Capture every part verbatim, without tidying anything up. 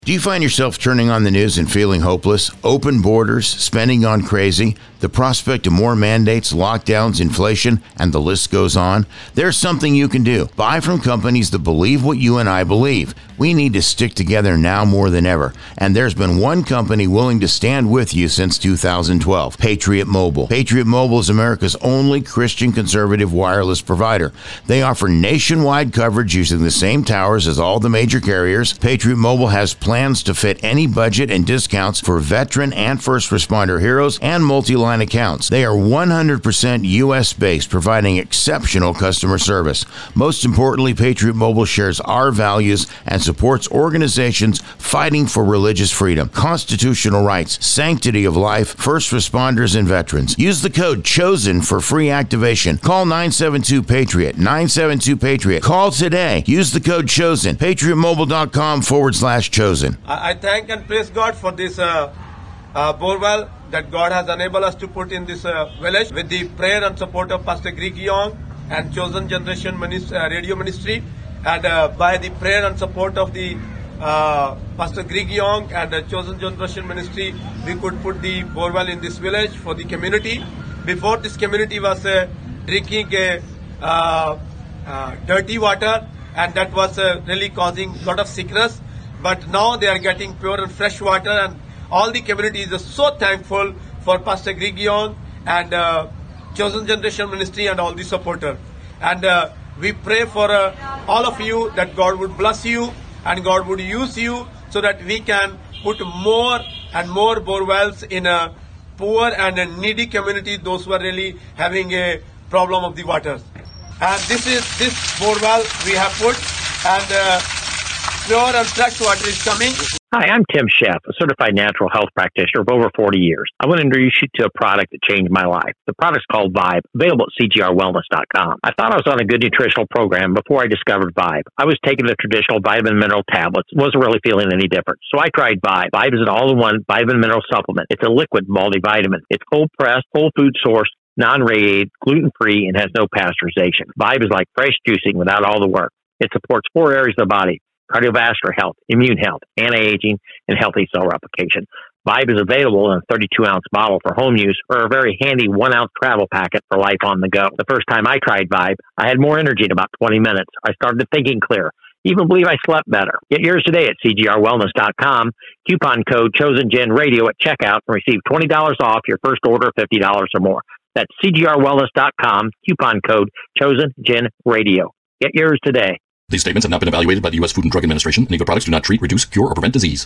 Do you find yourself turning on the news and feeling hopeless? Open borders, spending on crazy, the prospect of more mandates, lockdowns, inflation, and the list goes on? There's something you can do. Buy from companies that believe what you and I believe. We need to stick together now more than ever. And there's been one company willing to stand with you since two thousand twelve, Patriot Mobile. Patriot Mobile is America's only Christian conservative wireless provider. They offer nationwide coverage using the same towers as all the major carriers. Patriot Mobile has plans to fit any budget and discounts for veteran and first responder heroes and multi-line accounts. They are one hundred percent U S based, providing exceptional customer service. Most importantly, Patriot Mobile shares our values and supports organizations fighting for religious freedom, constitutional rights, sanctity of life, first responders, and veterans. Use the code CHOSEN for free activation. Call nine seven two PATRIOT, nine seven two PATRIOT. Call today. Use the code CHOSEN, patriotmobile.com forward slash chosen. I thank and praise God for this uh, uh, borewell that God has enabled us to put in this uh, village with the prayer and support of Pastor Greg Young and Chosen Generation Ministry, uh, Radio Ministry. And uh, by the prayer and support of the uh, Pastor Greg Young and the Chosen Generation Ministry, we could put the borewell in this village for the community. Before, this community was uh, drinking uh, uh, uh, dirty water, and that was uh, really causing a lot of sickness. But now they are getting pure and fresh water, and all the community is so thankful for Pastor Greg Young and uh, Chosen Generation Ministry and all the supporters. And uh, we pray for uh, all of you that God would bless you and God would use you so that we can put more and more borewells in a poor and a needy community, those who are really having a problem of the waters. And this is this borewell we have put, and uh, pure and fresh water is coming. Hi, I'm Tim Sheff, a certified natural health practitioner of over forty years. I want to introduce you to a product that changed my life. The product's called Vibe, available at C G R wellness dot com. I thought I was on a good nutritional program before I discovered Vibe. I was taking the traditional vitamin mineral tablets, wasn't really feeling any different. So I tried Vibe. Vibe is an all-in-one vitamin mineral supplement. It's a liquid multivitamin. It's cold-pressed, whole food source, non-radiated, gluten-free, and has no pasteurization. Vibe is like fresh juicing without all the work. It supports four areas of the body: cardiovascular health, immune health, anti-aging, and healthy cell replication. Vibe is available in a thirty-two ounce bottle for home use or a very handy one ounce travel packet for life on the go. The first time I tried Vibe, I had more energy in about twenty minutes. I started thinking clear. Even believe I slept better. Get yours today at C G R wellness dot com. Coupon code ChosenGenRadio at checkout and receive twenty dollars off your first order of fifty dollars or more. That's C G R wellness dot com. Coupon code ChosenGenRadio. Get yours today. These statements have not been evaluated by the U S Food and Drug Administration, and either products do not treat, reduce, cure, or prevent disease.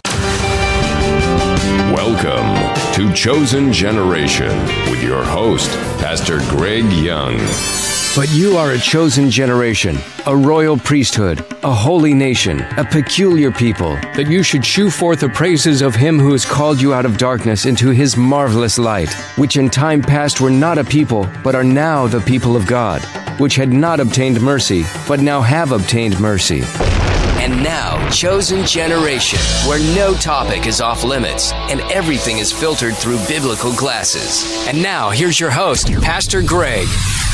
Welcome to Chosen Generation with your host, Pastor Greg Young. But you are a chosen generation, a royal priesthood, a holy nation, a peculiar people, that you should shew forth the praises of him who has called you out of darkness into his marvelous light, which in time past were not a people, but are now the people of God, which had not obtained mercy, but now have obtained mercy. And now, Chosen Generation, where no topic is off limits and everything is filtered through biblical glasses. And now, here's your host, Pastor Greg.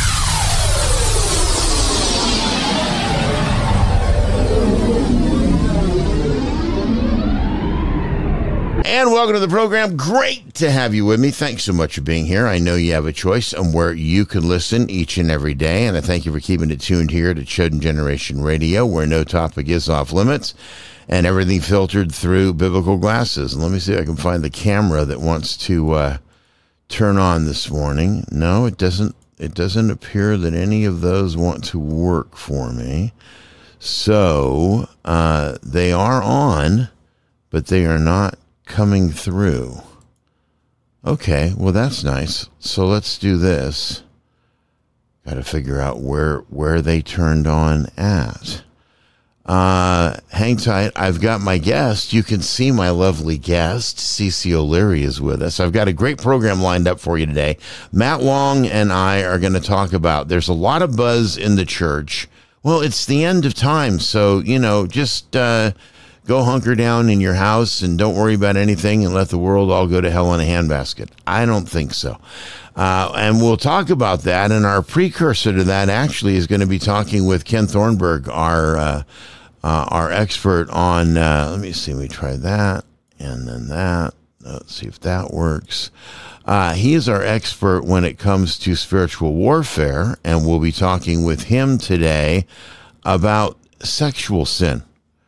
And welcome to the program. Great to have you with me. Thanks so much for being here. I know you have a choice on where you can listen each and every day, and I thank you for keeping it tuned here to Chosen Generation Radio, where no topic is off limits and everything filtered through biblical glasses. And let me see if I can find the camera that wants to uh, turn on this morning. No, it doesn't. It doesn't appear that any of those want to work for me. So uh, they are on, but they are not coming through. Okay, well, that's nice. So let's do this. Got to figure out where where they turned on at. Uh, hang tight. I've got my guest. You can see my lovely guest. Cece O'Leary is with us. I've got a great program lined up for you today. Matt Long and I are going to talk about, there's a lot of buzz in the church. Well, it's the end of time, so, you know, just uh, go hunker down in your house and don't worry about anything and let the world all go to hell in a handbasket. I don't think so. Uh, and we'll talk about that. And our precursor to that actually is going to be talking with Ken Thornburg, our uh, uh, our expert on, uh, let me see, we try that and then that. Let's see if that works. Uh, he is our expert when it comes to spiritual warfare, and we'll be talking with him today about sexual sin.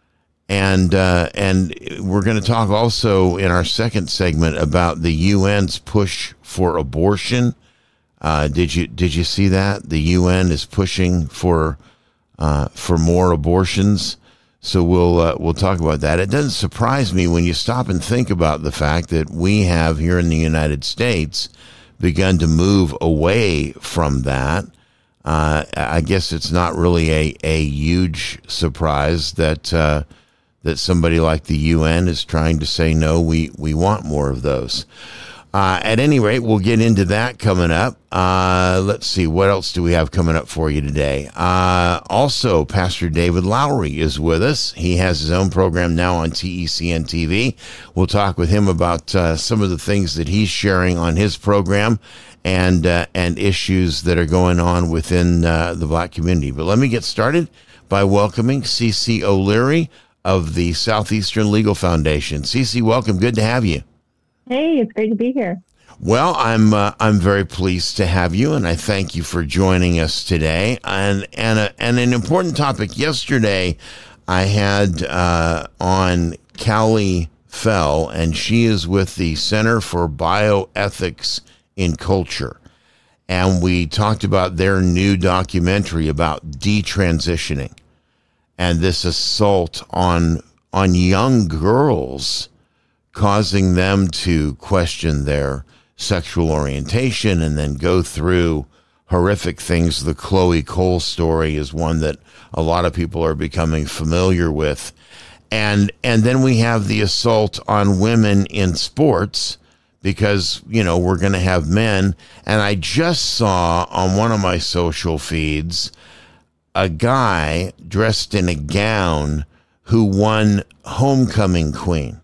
And uh, and we're going to talk also in our second segment about the U N's push for abortion. Uh, did you did you see that? The U N is pushing for uh, for more abortions. So we'll uh, we'll talk about that. It doesn't surprise me when you stop and think about the fact that we have here in the United States begun to move away from that. Uh, I guess it's not really a, a huge surprise that uh, that somebody like the U N is trying to say, no, we, we want more of those. Uh, at any rate, we'll get into that coming up. Uh, let's see, what else do we have coming up for you today? Uh, also, Pastor David Lowry is with us. He has his own program now on T E C N T V. We'll talk with him about uh, some of the things that he's sharing on his program and uh, and issues that are going on within uh, the Black community. But let me get started by welcoming Cece O'Leary of the Southeastern Legal Foundation. Cece, welcome. Good to have you. Hey, it's great to be here. Well, I'm uh, I'm very pleased to have you, and I thank you for joining us today. And and a, and an important topic. Yesterday, I had uh, on Callie Fell, and she is with the Center for Bioethics in Culture, and we talked about their new documentary about detransitioning and this assault on on young girls, causing them to question their sexual orientation and then go through horrific things. The Chloe Cole story is one that a lot of people are becoming familiar with. And and then we have the assault on women in sports because, you know, we're going to have men. And I just saw on one of my social feeds a guy dressed in a gown who won Homecoming Queen.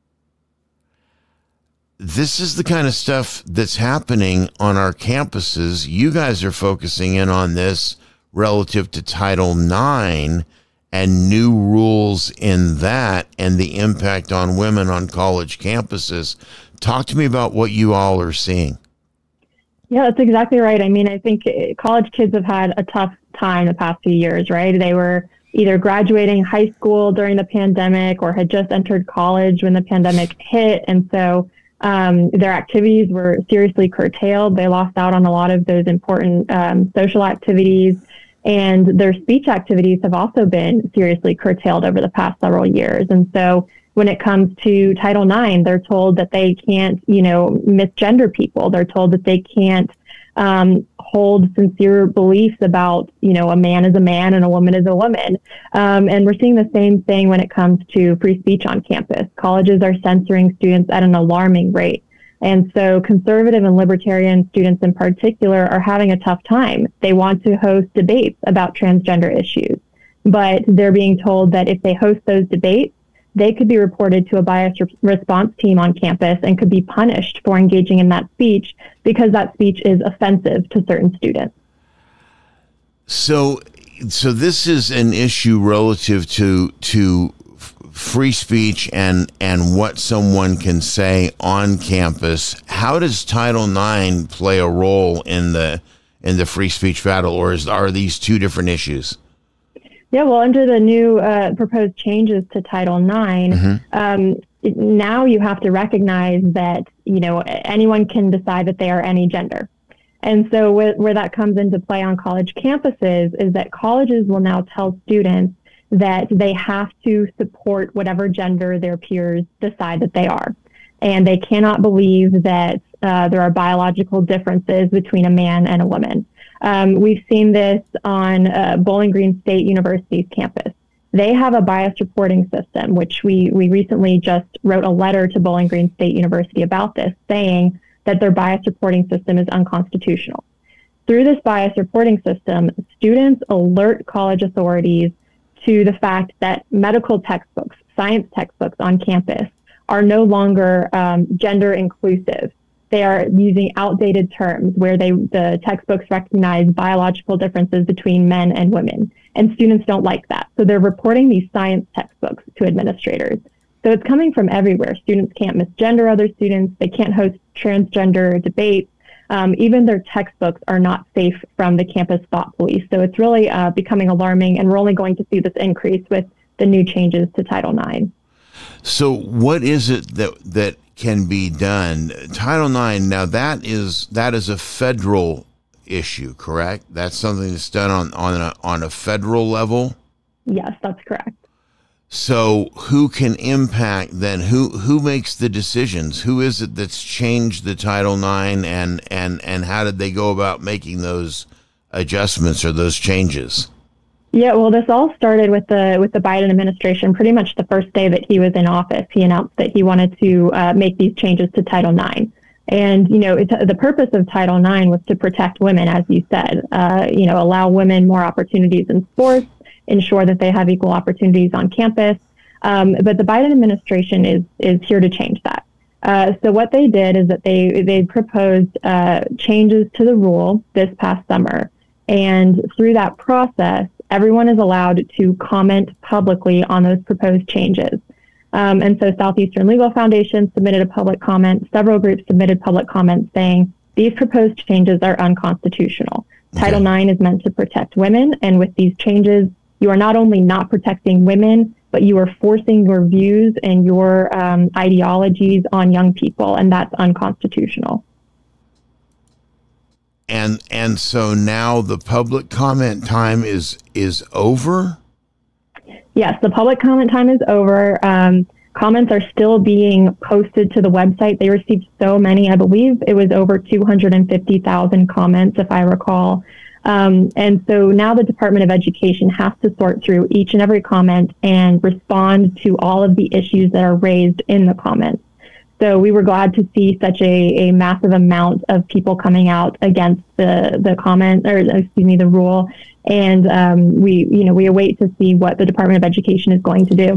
This is the kind of stuff that's happening on our campuses. You guys are focusing in on this relative to Title nine and new rules in that and the impact on women on college campuses. Talk to me about what you all are seeing. Yeah, that's exactly right. I mean, I think college kids have had a tough time the past few years, right? They were either graduating high school during the pandemic or had just entered college when the pandemic hit. And so Um, their activities were seriously curtailed. They lost out on a lot of those important um, social activities, and their speech activities have also been seriously curtailed over the past several years. And so when it comes to Title nine, they're told that they can't, you know, misgender people. They're told that they can't um, hold sincere beliefs about, you know, a man is a man and a woman is a woman. Um, and we're seeing the same thing when it comes to free speech on campus. Colleges are censoring students at an alarming rate. And so conservative and libertarian students in particular are having a tough time. They want to host debates about transgender issues, but they're being told that if they host those debates, they could be reported to a bias re- response team on campus and could be punished for engaging in that speech because that speech is offensive to certain students. So, so this is an issue relative to to free speech and and what someone can say on campus. How does Title nine play a role in the in the free speech battle, or is, are these two different issues? Yeah, well, under the new uh, proposed changes to Title nine, mm-hmm. um, now you have to recognize that, you know, anyone can decide that they are any gender. And so where, where that comes into play on college campuses is that colleges will now tell students that they have to support whatever gender their peers decide that they are. And they cannot believe that uh, there are biological differences between a man and a woman. Um, we've seen this on uh, Bowling Green State University's campus. They have a bias reporting system, which we, we recently just wrote a letter to Bowling Green State University about this, saying that their bias reporting system is unconstitutional. Through this bias reporting system, students alert college authorities to the fact that medical textbooks, science textbooks on campus are no longer um, gender inclusive. They are using outdated terms where they the textbooks recognize biological differences between men and women, and students don't like that. So they're reporting these science textbooks to administrators. So it's coming from everywhere. Students can't misgender other students. They can't host transgender debates. Um, even their textbooks are not safe from the campus thought police. So it's really uh, becoming alarming, and we're only going to see this increase with the new changes to Title nine. So what is it that that can be done? Title nine, now that is that is a federal issue, correct? That's something that's done on on a, on a federal level? Yes, that's correct. So who can impact then? Who who makes the decisions? Who is it that's changed the Title nine, and, and, and how did they go about making those adjustments or those changes? Yeah, well, this all started with the with the Biden administration. Pretty much the first day that he was in office, he announced that he wanted to uh, make these changes to Title nine. And, you know, it, the purpose of Title nine was to protect women, as you said, uh, you know, allow women more opportunities in sports, ensure that they have equal opportunities on campus. Um, but the Biden administration is is here to change that. Uh, so what they did is that they, they proposed uh, changes to the rule this past summer. And through that process, everyone is allowed to comment publicly on those proposed changes. Um, and so Southeastern Legal Foundation submitted a public comment. Several groups submitted public comments saying these proposed changes are unconstitutional. Okay. Title nine is meant to protect women. And with these changes, you are not only not protecting women, but you are forcing your views and your um, ideologies on young people. And that's unconstitutional. And and so now the public comment time is is over? Yes, the public comment time is over. Um, comments are still being posted to the website. They received so many. I believe it was over two hundred fifty thousand comments, if I recall. Um, and so now the Department of Education has to sort through each and every comment and respond to all of the issues that are raised in the comments. So we were glad to see such a, a massive amount of people coming out against the, the comment, or excuse me, the rule. And um, we, you know, we await to see what the Department of Education is going to do.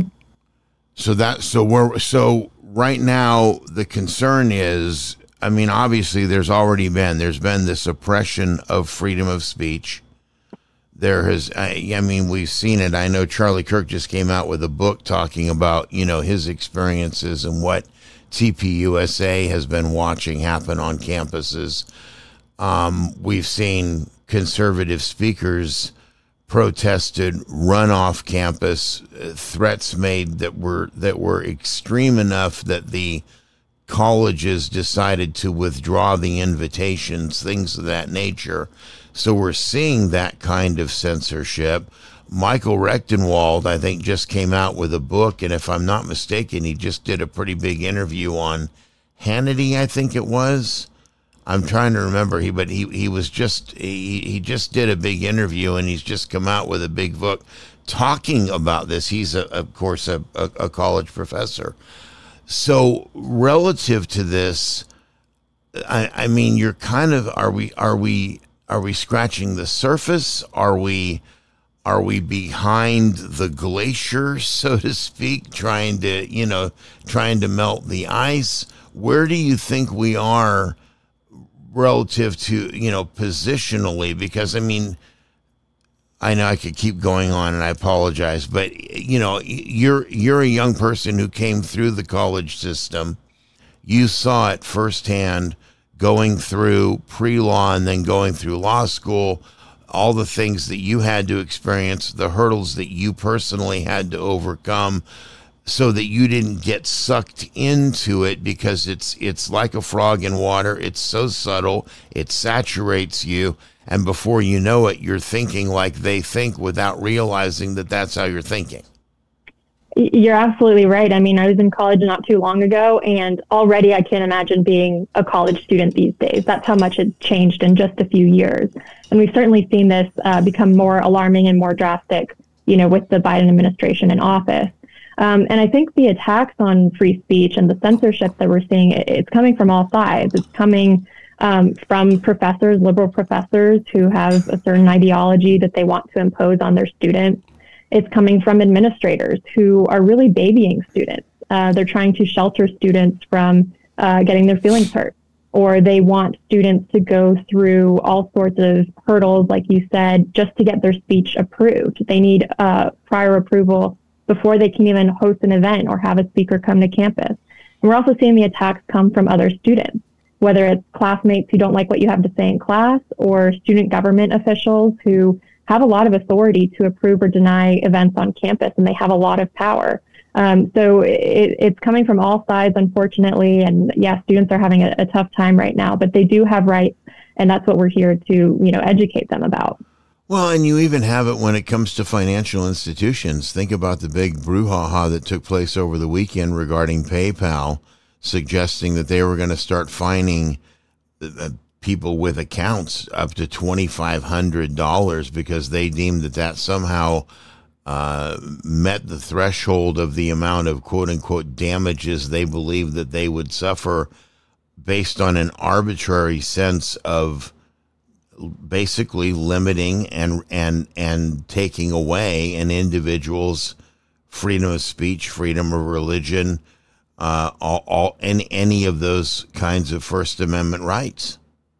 So that, so we're, so right now the concern is, I mean, obviously there's already been, there's been this oppression of freedom of speech. There has, I, I mean, we've seen it. I know Charlie Kirk just came out with a book talking about, you know, his experiences and what T P U S A has been watching happen on campuses. Um, we've seen conservative speakers protested, run off campus, uh, threats made that were that were extreme enough that the colleges decided to withdraw the invitations, things of that nature. So we're seeing that kind of censorship. Michael Rechtenwald, I think, just came out with a book, and if I'm not mistaken, he just did a pretty big interview on Hannity, I think it was. I'm trying to remember, he, but he, he was just, he, he just did a big interview, and he's just come out with a big book talking about this. He's, a, of course, a, a, a college professor. So relative to this, I, I mean, you're kind of, are we, are we, are we scratching the surface? Are we... Are we behind the glacier, so to speak, trying to, you know, trying to melt the ice? Where do you think we are relative to, you know, positionally? Because, I mean, I know I could keep going on, and I apologize, but, you know, you're you're a young person who came through the college system. You saw it firsthand going through pre-law and then going through law school, all the things that you had to experience, the hurdles that you personally had to overcome so that you didn't get sucked into it, because it's it's like a frog in water. It's so subtle. It saturates you. And before you know it, you're thinking like they think without realizing that that's how you're thinking. You're absolutely right. I mean, I was in college not too long ago, and already I can't imagine being a college student these days. That's how much it's changed in just a few years. And we've certainly seen this uh, become more alarming and more drastic, you know, with the Biden administration in office. Um, and I think the attacks on free speech and the censorship that we're seeing, it's coming from all sides. It's coming um, from professors, liberal professors who have a certain ideology that they want to impose on their students. It's coming from administrators who are really babying students. Uh, they're trying to shelter students from uh, getting their feelings hurt. or they want students to go through all sorts of hurdles, like you said, just to get their speech approved. They need uh, prior approval before they can even host an event or have a speaker come to campus. And we're also seeing the attacks come from other students, whether it's classmates who don't like what you have to say in class or student government officials who have a lot of authority to approve or deny events on campus, and they have a lot of power. Um, so it, it's coming from all sides, unfortunately. And yeah, students are having a, a tough time right now, but they do have rights, and that's what we're here to, you know, educate them about. Well, and you even have it when it comes to financial institutions. Think about the big brouhaha that took place over the weekend regarding PayPal, suggesting that they were going to start fining uh, people with accounts up to twenty-five hundred dollars because they deemed that that somehow uh, met the threshold of the amount of quote-unquote damages they believed that they would suffer based on an arbitrary sense of basically limiting and and and taking away an individual's freedom of speech, freedom of religion, uh, all, all any any of those kinds of First Amendment rights.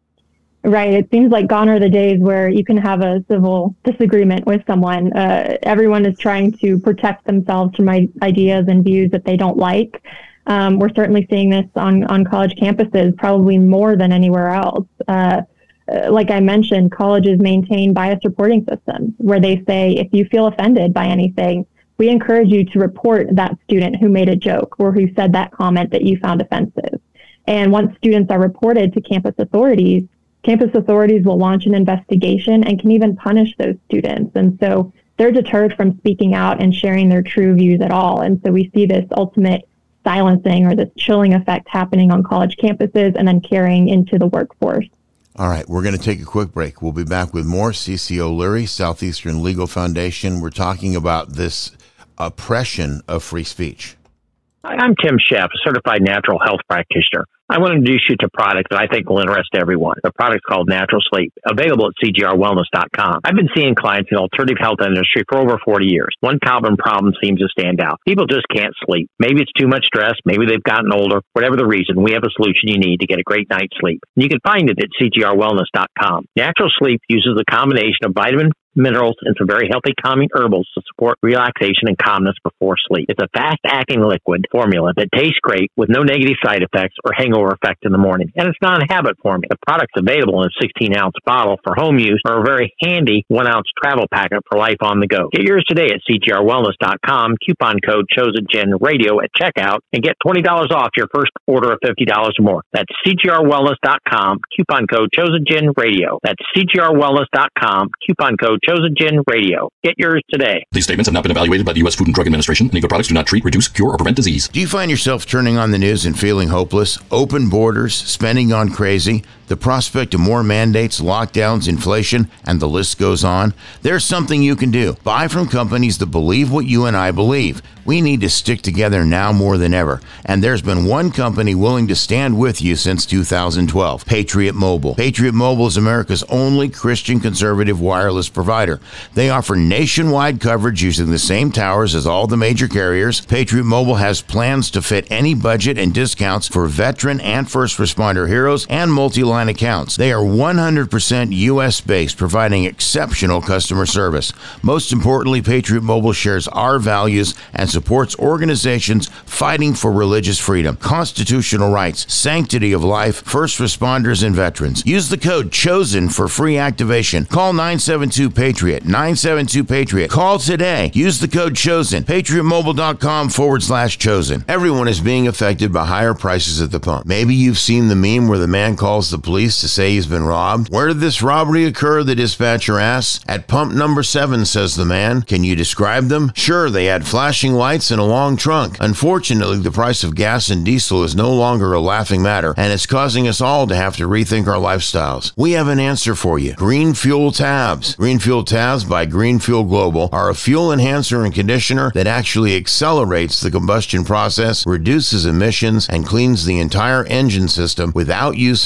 Right. It seems like gone are the days where you can have a civil disagreement with someone. Uh, everyone is trying to protect themselves from ideas and views that they don't like. Um, we're certainly seeing this on, on college campuses, probably more than anywhere else. Uh, like I mentioned, colleges maintain bias reporting systems where they say, if you feel offended by anything, we encourage you to report that student who made a joke or who said that comment that you found offensive. And once students are reported to campus authorities, campus authorities will launch an investigation and can even punish those students. And so they're deterred from speaking out and sharing their true views at all. And so we see this ultimate silencing or this chilling effect happening on college campuses and then carrying into the workforce. All right, we're going to take a quick break. We'll be back with more. Cece O'Leary, Southeastern Legal Foundation. We're talking about this oppression of free speech. Hi, I'm Tim Sheff, a certified natural health practitioner. I want to introduce you to a product that I think will interest everyone. The product's called Natural Sleep, available at C G R wellness dot com. I've been seeing clients in the alternative health industry for over forty years. One common problem seems to stand out. People just can't sleep. Maybe it's too much stress. Maybe they've gotten older. Whatever the reason, we have a solution you need to get a great night's sleep. And you can find it at C G R wellness dot com. Natural Sleep uses a combination of vitamin, minerals, and some very healthy calming herbals to support relaxation and calmness before sleep. It's a fast-acting liquid formula that tastes great with no negative side effects or hangover effect in the morning. And it's not a habit formula. The product's available in a sixteen-ounce bottle for home use or a very handy one-ounce travel packet for life on the go. Get yours today at C G R wellness dot com. Coupon code ChosenGenRadio at checkout and get twenty dollars off your first order of fifty dollars or more. That's C G R wellness dot com. Coupon code ChosenGenRadio. That's C G R wellness dot com. Coupon code ChosenGenRadio. Get yours today. These statements have not been evaluated by the U S Food and Drug Administration, and Eagle products do not treat, reduce, cure, or prevent disease. Do you find yourself turning on the news and feeling hopeless? Open borders, spending gone crazy, the prospect of more mandates, lockdowns, inflation, and the list goes on? There's something you can do. Buy from companies that believe what you and I believe. We need to stick together now more than ever. And there's been one company willing to stand with you since two thousand twelve, Patriot Mobile. Patriot Mobile is America's only Christian conservative wireless provider. They offer nationwide coverage using the same towers as all the major carriers. Patriot Mobile has plans to fit any budget and discounts for veteran and first responder heroes and multi-line accounts. They are one hundred percent U S based, providing exceptional customer service. Most importantly, Patriot Mobile shares our values and supports organizations fighting for religious freedom, constitutional rights, sanctity of life, first responders, and veterans. Use the code CHOSEN for free activation. Call nine seven two PATRIOT, nine seven two PATRIOT. Call today. Use the code CHOSEN, patriotmobile.com forward slash chosen. Everyone is being affected by higher prices at the pump. Maybe you've seen the meme where the man calls the police to say he's been robbed. Where did this robbery occur? The dispatcher asks. At pump number seven, says the man. Can you describe them? Sure, they had flashing lights and a long trunk. Unfortunately, the price of gas and diesel is no longer a laughing matter, and it's causing us all to have to rethink our lifestyles. We have an answer for you. Green Fuel Tabs. Green Fuel Tabs by Green Fuel Global are a fuel enhancer and conditioner that actually accelerates the combustion process, reduces emissions, and cleans the entire engine system without use of harmful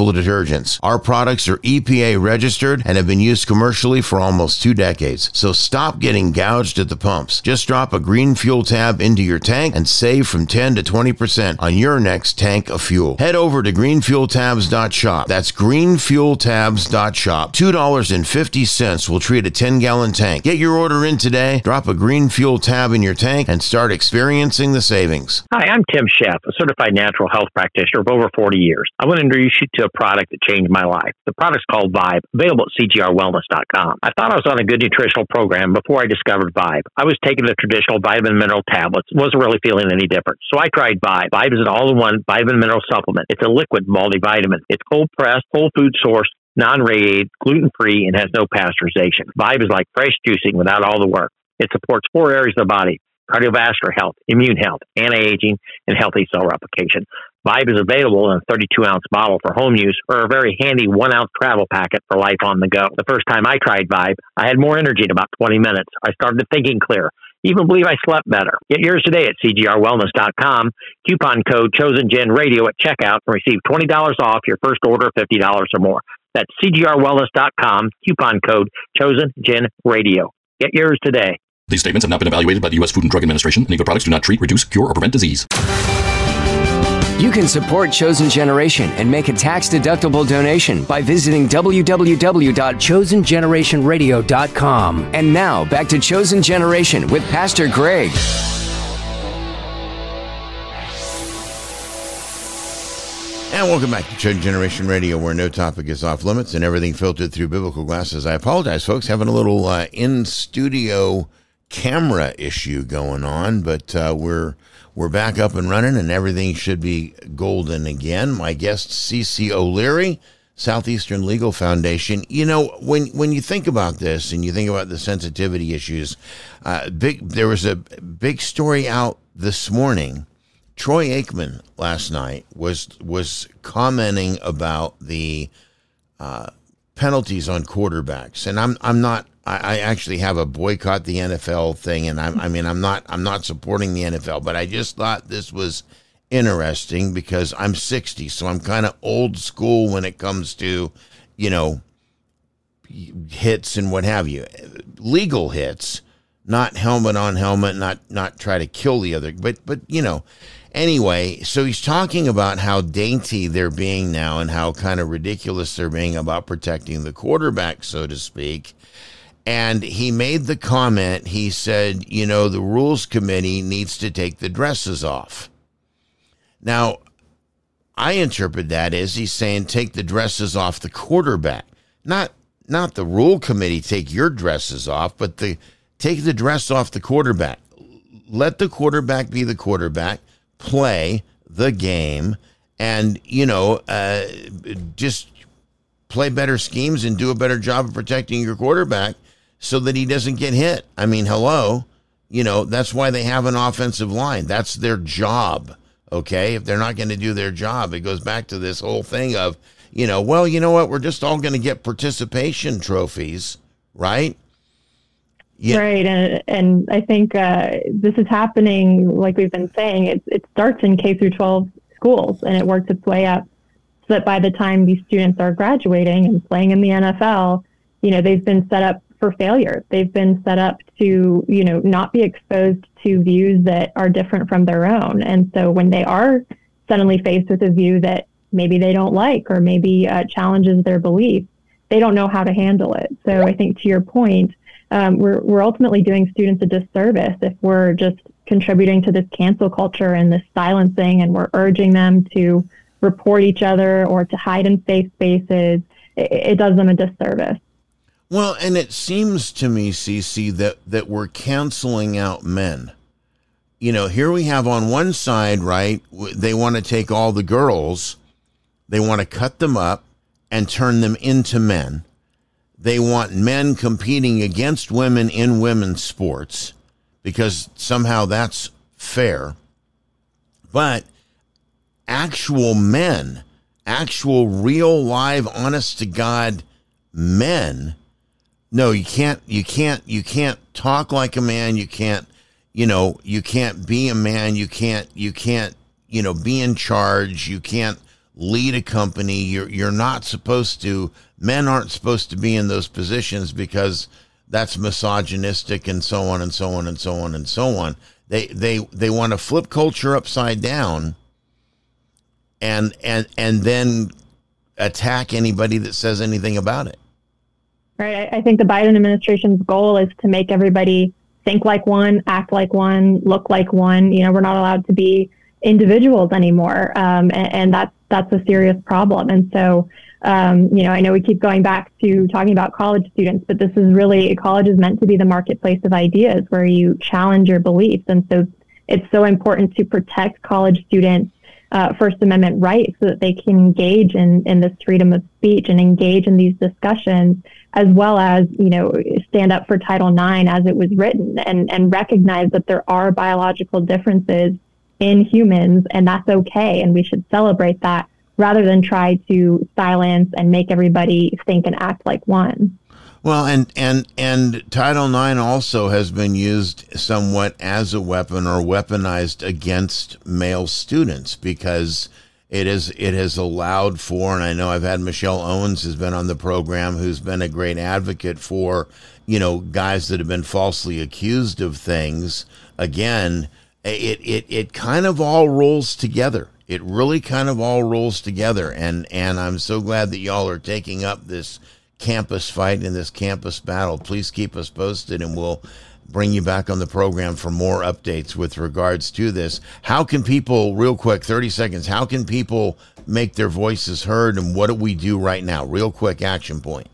powerful detergents. Our products are E P A registered and have been used commercially for almost two decades. So stop getting gouged at the pumps. Just drop a Green Fuel tab into your tank and save from ten to twenty percent on your next tank of fuel. Head over to green fuel tabs dot shop. That's green fuel tabs dot shop. two dollars and fifty cents will treat a ten-gallon tank. Get your order in today, drop a Green Fuel tab in your tank, and start experiencing the savings. Hi, I'm Tim Sheff, a certified natural health practitioner of over forty years. I want to introduce you to a product that changed my life. The product's called Vibe, available at C G R wellness dot com. I thought I was on a good nutritional program before I discovered Vibe. I was taking the traditional vitamin mineral tablets, wasn't really feeling any different. So I tried Vibe. Vibe is an all-in-one vitamin mineral supplement. It's a liquid multivitamin. It's cold-pressed, whole food sourced, non-radiated, gluten-free, and has no pasteurization. Vibe is like fresh juicing without all the work. It supports four areas of the body: cardiovascular health, immune health, anti-aging, and healthy cell replication. Vibe is available in a thirty-two ounce bottle for home use or a very handy one ounce travel packet for life on the go. The first time I tried Vibe, I had more energy in about twenty minutes. I started thinking clear. Even believe I slept better. Get yours today at C G R wellness dot com. Coupon code ChosenGenRadio at checkout and receive twenty dollars off your first order of fifty dollars or more. That's C G R wellness dot com. Coupon code ChosenGenRadio. Get yours today. These statements have not been evaluated by the U S Food and Drug Administration. Any of the products do not treat, reduce, cure, or prevent disease. You can support Chosen Generation and make a tax-deductible donation by visiting w w w dot chosen generation radio dot com. And now, back to Chosen Generation with Pastor Greg. And welcome back to Chosen Generation Radio, where no topic is off limits and everything filtered through biblical glasses. I apologize, folks, having a little uh, in-studio camera issue going on, but uh, we're we're back up and running, and everything should be golden again. My guest, Cece O'Leary, Southeastern Legal Foundation. You know, when when you think about this and you think about the sensitivity issues, uh, big there was a big story out this morning. Troy Aikman last night was was commenting about the uh, penalties on quarterbacks, and I'm I'm not. I, I actually have a boycott the N F L thing, and I'm I mean I'm not I'm not supporting the N F L, but I just thought this was interesting because I'm sixty, so I'm kind of old school when it comes to, you know, hits and what have you, legal hits, not helmet on helmet, not not try to kill the other, but but you know. Anyway, so he's talking about how dainty they're being now and how kind of ridiculous they're being about protecting the quarterback, so to speak. And he made the comment, he said, you know, the rules committee needs to take the dresses off. Now, I interpret that as he's saying take the dresses off the quarterback. Not not the rule committee take your dresses off, but the take the dress off the quarterback. Let the quarterback be the quarterback. Play the game, and you know, uh, just play better schemes and do a better job of protecting your quarterback so that he doesn't get hit. I mean, hello, you know, that's why they have an offensive line. That's their job. Okay, if they're not going to do their job, it goes back to this whole thing of, you know, well, you know what, we're just all going to get participation trophies, right? Yeah. Right, and and I think uh, this is happening, like we've been saying, it, it starts in K through twelve schools, and it works its way up so that by the time these students are graduating and playing in the N F L, you know, they've been set up for failure. They've been set up to, you know, not be exposed to views that are different from their own. And so when they are suddenly faced with a view that maybe they don't like or maybe uh, challenges their beliefs, they don't know how to handle it. So I think to your point, Um, we're we're ultimately doing students a disservice if we're just contributing to this cancel culture and this silencing, and we're urging them to report each other or to hide in safe spaces. It, it does them a disservice. Well, and it seems to me, Cece, that, that we're canceling out men. You know, here we have on one side, right, they want to take all the girls, they want to cut them up and turn them into men. They want men competing against women in women's sports because somehow that's fair. But actual men, actual real live, honest to God men, no, you can't, you can't, you can't talk like a man. You can't, you know, you can't be a man. You can't, you can't, you know, be in charge. You can't lead a company. You're you're not supposed to, men aren't supposed to be in those positions because that's misogynistic and so on and so on and so on and so on. They they they want to flip culture upside down and and and then attack anybody that says anything about it. Right. I think the Biden administration's goal is to make everybody think like one, act like one, look like one. You know, we're not allowed to be individuals anymore. Um, and, and that's, that's a serious problem. And so, um, you know, I know we keep going back to talking about college students, but this is really, college is meant to be the marketplace of ideas where you challenge your beliefs. And so it's so important to protect college students' uh, First Amendment rights so that they can engage in, in this freedom of speech and engage in these discussions, as well as, you know, stand up for Title nine as it was written and, and recognize that there are biological differences in humans, and that's okay. And we should celebrate that rather than try to silence and make everybody think and act like one. Well, and, and, and Title nine also has been used somewhat as a weapon or weaponized against male students because it is, it has allowed for, and I know I've had Michelle Owens has been on the program, who's been a great advocate for, you know, guys that have been falsely accused of things. Again, it, it, it kind of all rolls together. It really kind of all rolls together. And, and I'm so glad that y'all are taking up this campus fight and this campus battle. Please keep us posted and we'll bring you back on the program for more updates with regards to this. How can people, real quick, thirty seconds, how can people make their voices heard, and what do we do right now? Real quick action point.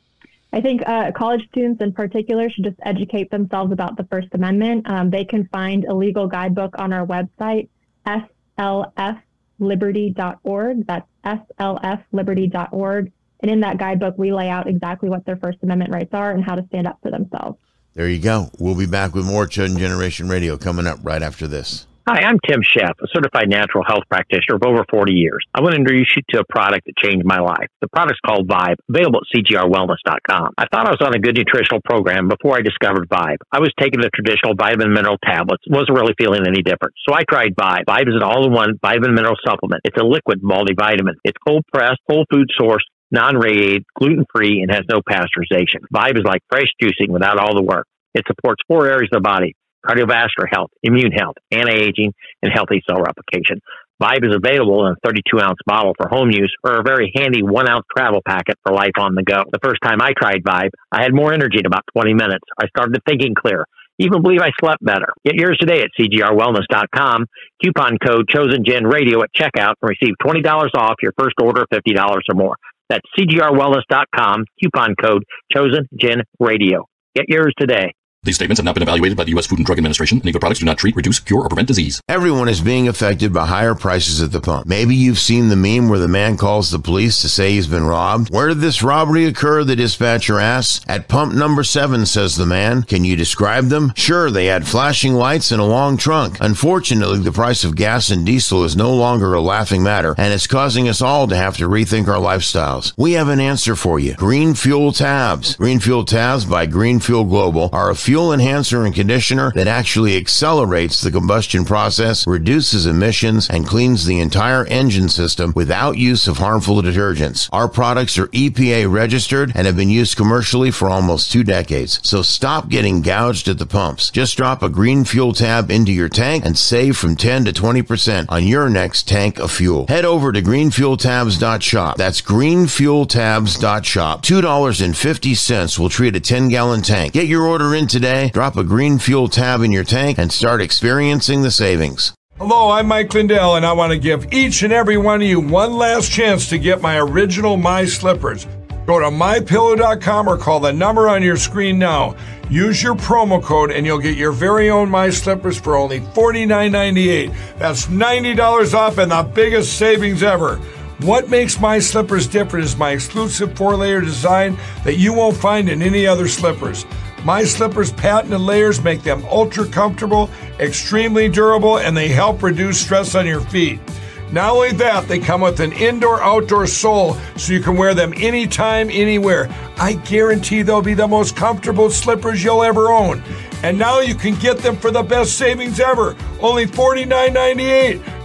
I think uh, college students in particular should just educate themselves about the First Amendment. Um, they can find a legal guidebook on our website, S L F liberty dot org. That's S L F liberty dot org. And in that guidebook, we lay out exactly what their First Amendment rights are and how to stand up for themselves. There you go. We'll be back with more Chosen Generation Radio coming up right after this. Hi, I'm Tim Sheff, a certified natural health practitioner of over forty years. I want to introduce you to a product that changed my life. The product's called Vibe, available at C G R wellness dot com. I thought I was on a good nutritional program before I discovered Vibe. I was taking the traditional vitamin mineral tablets, wasn't really feeling any different. So I tried Vibe. Vibe is an all-in-one vitamin mineral supplement. It's a liquid multivitamin. It's cold-pressed, whole food sourced, non-radiated, gluten-free, and has no pasteurization. Vibe is like fresh juicing without all the work. It supports four areas of the body: cardiovascular health, immune health, anti-aging, and healthy cell replication. Vibe is available in a thirty-two ounce bottle for home use or a very handy one ounce travel packet for life on the go. The first time I tried Vibe, I had more energy in about twenty minutes. I started thinking clear. Even believe I slept better. Get yours today at C G R wellness dot com. Coupon code ChosenGenRadio at checkout and receive twenty dollars off your first order of fifty dollars or more. That's C G R wellness dot com. Coupon code ChosenGenRadio. Get yours today. These statements have not been evaluated by the U S Food and Drug Administration, and other products do not treat, reduce, cure, or prevent disease. Everyone is being affected by higher prices at the pump. Maybe you've seen the meme where the man calls the police to say he's been robbed. Where did this robbery occur? The dispatcher asks. At pump number seven, says the man. Can you describe them? Sure, they had flashing lights and a long trunk. Unfortunately, the price of gas and diesel is no longer a laughing matter, and it's causing us all to have to rethink our lifestyles. We have an answer for you. Green Fuel Tabs. Green Fuel Tabs by Green Fuel Global are a fuel enhancer and conditioner that actually accelerates the combustion process, reduces emissions, and cleans the entire engine system without use of harmful detergents. Our products are E P A registered and have been used commercially for almost two decades. So stop getting gouged at the pumps. Just drop a Green Fuel Tab into your tank and save from ten to twenty percent on your next tank of fuel. Head over to green fuel tabs dot shop. That's green fuel tabs dot shop. two dollars and fifty cents will treat a ten gallon tank. Get your order in today. Drop a Green Fuel Tab in your tank and start experiencing the savings. Hello, I'm Mike Lindell, and I want to give each and every one of you one last chance to get my original My Slippers. Go to my pillow dot com or call the number on your screen now. Use your promo code and you'll get your very own My Slippers for only forty-nine ninety-eight. That's ninety dollars off and the biggest savings ever. What makes My Slippers different is my exclusive four-layer design that you won't find in any other slippers. My Slippers' patented layers make them ultra comfortable, extremely durable, and they help reduce stress on your feet. Not only that, they come with an indoor-outdoor sole so you can wear them anytime, anywhere. I guarantee they'll be the most comfortable slippers you'll ever own. And now you can get them for the best savings ever, only forty-nine ninety-eight.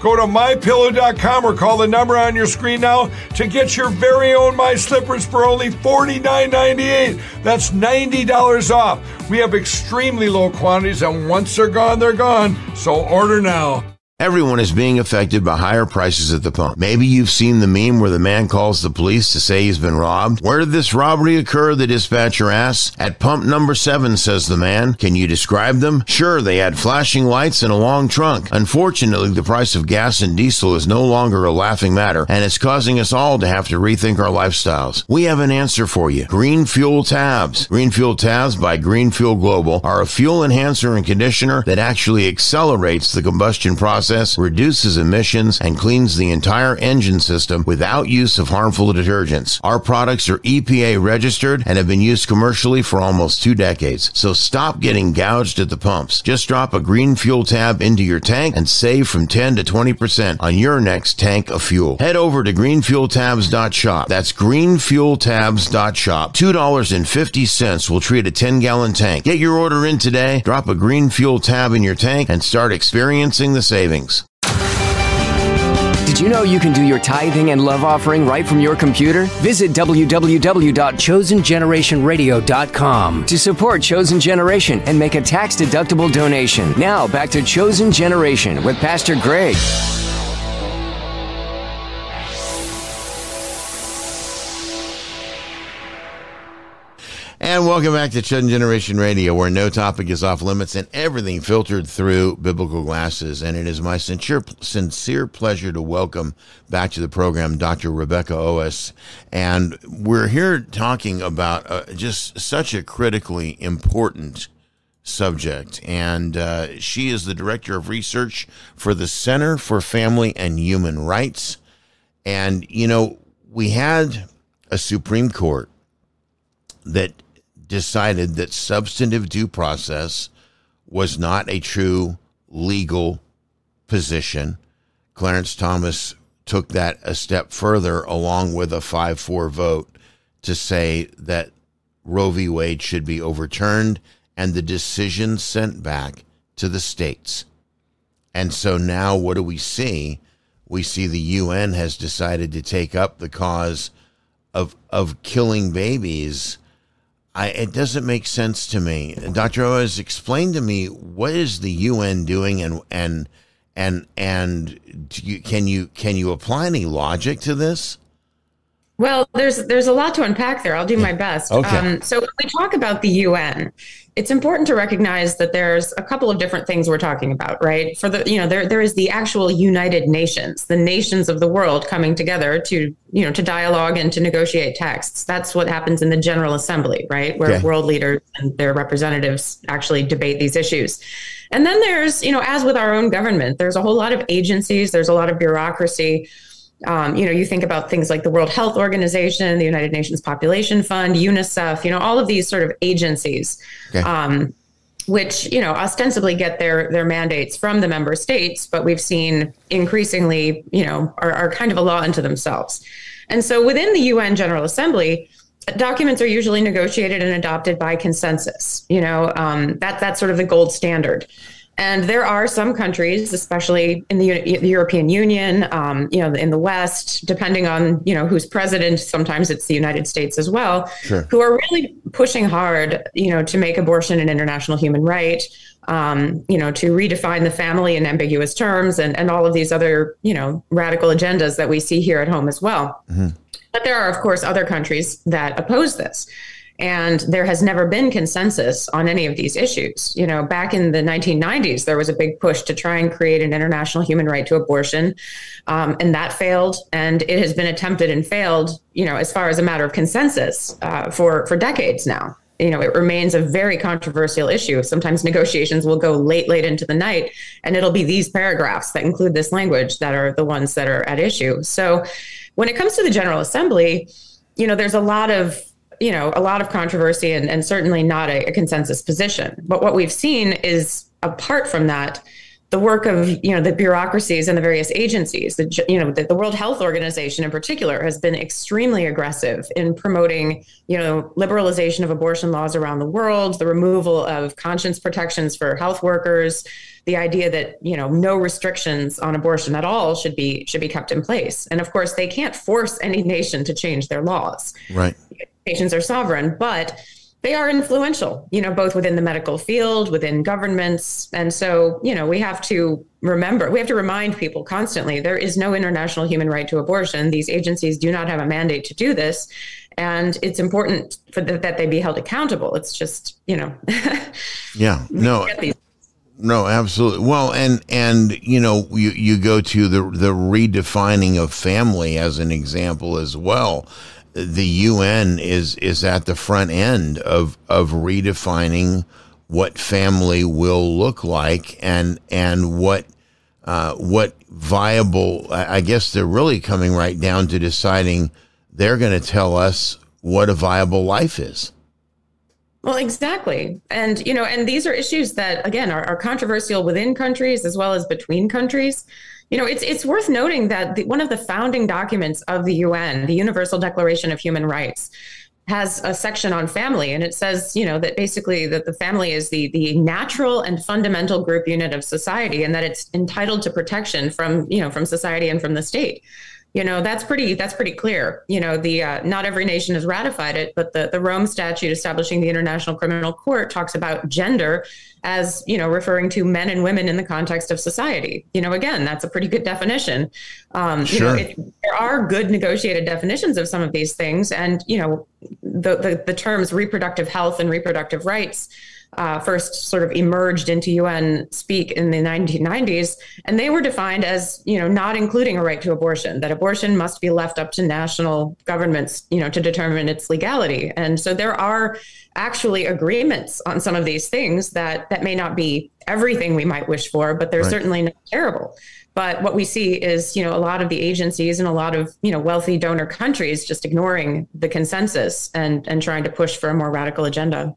Go to my pillow dot com or call the number on your screen now to get your very own My Slippers for only forty-nine ninety-eight. That's ninety dollars off. We have extremely low quantities, and once they're gone, they're gone. So order now. Everyone is being affected by higher prices at the pump. Maybe you've seen the meme where the man calls the police to say he's been robbed. Where did this robbery occur? The dispatcher asks. At pump number seven, says the man. Can you describe them? Sure, they had flashing lights and a long trunk. Unfortunately, the price of gas and diesel is no longer a laughing matter, and it's causing us all to have to rethink our lifestyles. We have an answer for you. Green Fuel Tabs. Green Fuel Tabs by Green Fuel Global are a fuel enhancer and conditioner that actually accelerates the combustion process, reduces emissions, and cleans the entire engine system without use of harmful detergents. Our products are E P A registered and have been used commercially for almost two decades. So stop getting gouged at the pumps. Just drop a Green Fuel Tab into your tank and save from ten to twenty percent on your next tank of fuel. Head over to green fuel tabs dot shop. That's green fuel tabs dot shop. two dollars and fifty cents will treat a ten gallon tank. Get your order in today, drop a Green Fuel Tab in your tank, and start experiencing the savings. Did you know you can do your tithing and love offering right from your computer? Visit w w w dot chosen generation radio dot com to support Chosen Generation and make a tax-deductible donation. Now, back to Chosen Generation with Pastor Greg. And welcome back to Chosen Generation Radio, where no topic is off limits and everything filtered through biblical glasses. And it is my sincere, sincere pleasure to welcome back to the program Doctor Rebecca Oas. And we're here talking about uh, just such a critically important subject. And uh, she is the Director of Research for the Center for Family and Human Rights. And, you know, we had a Supreme Court that decided that substantive due process was not a true legal position. Clarence Thomas took that a step further, along with a five four vote, to say that Roe v. Wade should be overturned and the decision sent back to the states. And so now what do we see? We see the U N has decided to take up the cause of of killing babies. I, it doesn't make sense to me. Doctor Oas, explain to me, what is the U N doing, and and and and do you, can you can you apply any logic to this? Well, there's there's a lot to unpack there. I'll do my best. Okay. Um, so when we talk about the U N, it's important to recognize that there's a couple of different things we're talking about, right? For the, you know, there there is the actual United Nations, the nations of the world coming together to, you know, to dialogue and to negotiate texts. That's what happens in the General Assembly, right? Where Okay. world leaders and their representatives actually debate these issues. And then there's, you know, as with our own government, there's a whole lot of agencies, there's a lot of bureaucracy. Um, you know, you think about things like the World Health Organization, the United Nations Population Fund, UNICEF, you know, all of these sort of agencies, Okay. um, which, you know, ostensibly get their their mandates from the member states, but we've seen increasingly, you know, are, are kind of a law unto themselves. And so within the U N General Assembly, documents are usually negotiated and adopted by consensus. You know, um, that that's sort of the gold standard. And there are some countries, especially in the, the European Union, um, you know, in the West, depending on, you know, who's president, sometimes it's the United States as well, Sure. who are really pushing hard, you know, to make abortion an international human right, um, you know, to redefine the family in ambiguous terms, and, and all of these other, you know, radical agendas that we see here at home as well. Mm-hmm. But there are, of course, other countries that oppose this. And there has never been consensus on any of these issues. You know, back in the nineteen nineties, there was a big push to try and create an international human right to abortion. Um, and that failed. And it has been attempted and failed, you know, as far as a matter of consensus uh, for, for decades now. You know, it remains a very controversial issue. Sometimes negotiations will go late, late into the night, and it'll be these paragraphs that include this language that are the ones that are at issue. So when it comes to the General Assembly, you know, there's a lot of you know, a lot of controversy and, and certainly not a, a consensus position. But what we've seen is, apart from that, the work of, you know, the bureaucracies and the various agencies. The, you know, the, the World Health Organization in particular has been extremely aggressive in promoting, you know, liberalization of abortion laws around the world, the removal of conscience protections for health workers, the idea that, you know, no restrictions on abortion at all should be should be kept in place. And of course, they can't force any nation to change their laws. Right. Nations are sovereign, but they are influential, you know, both within the medical field, within governments. And so, you know, we have to remember, we have to remind people constantly, there is no international human right to abortion. These agencies do not have a mandate to do this. And it's important for the, that they be held accountable. It's just, you know. Yeah, no. No, absolutely. Well, and, and, you know, you, you go to the, the redefining of family as an example as well. The U N is, is at the front end of, of redefining what family will look like and, and what, uh, what viable, I guess they're really coming right down to deciding they're going to tell us what a viable life is. Well, exactly. And, you know, and these are issues that, again, are, are controversial within countries as well as between countries. You know, it's it's worth noting that the, one of the founding documents of the U N, the Universal Declaration of Human Rights, has a section on family. And it says, you know, that basically that the family is the the natural and fundamental group unit of society, and that it's entitled to protection from, you know, from society and from the state. You know, that's pretty that's pretty clear. You know, the uh, not every nation has ratified it, but the, the Rome Statute establishing the International Criminal Court talks about gender as, you know, referring to men and women in the context of society. You know, again, that's a pretty good definition. Um, sure. You know, it, there are good negotiated definitions of some of these things. And, you know, the, the, the terms reproductive health and reproductive rights Uh, first sort of emerged into U N speak in the nineteen nineties, and they were defined as, you know, not including a right to abortion, that abortion must be left up to national governments, you know, to determine its legality. And so there are actually agreements on some of these things that that may not be everything we might wish for, but they're right. certainly not terrible. But what we see is, you know, a lot of the agencies and a lot of, you know, wealthy donor countries just ignoring the consensus and and trying to push for a more radical agenda.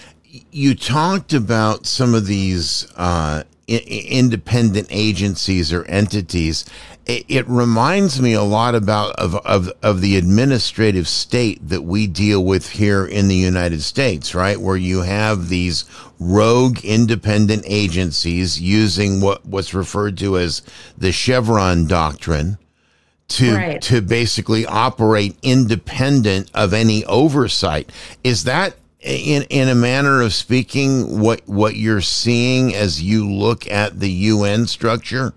You talked about some of these uh, I- independent agencies or entities. It, it reminds me a lot about of, of of the administrative state that we deal with here in the United States, right? Where you have these rogue independent agencies using what what's referred to as the Chevron doctrine to right. to basically operate independent of any oversight. Is that In in a manner of speaking, what what you're seeing as you look at the U N structure?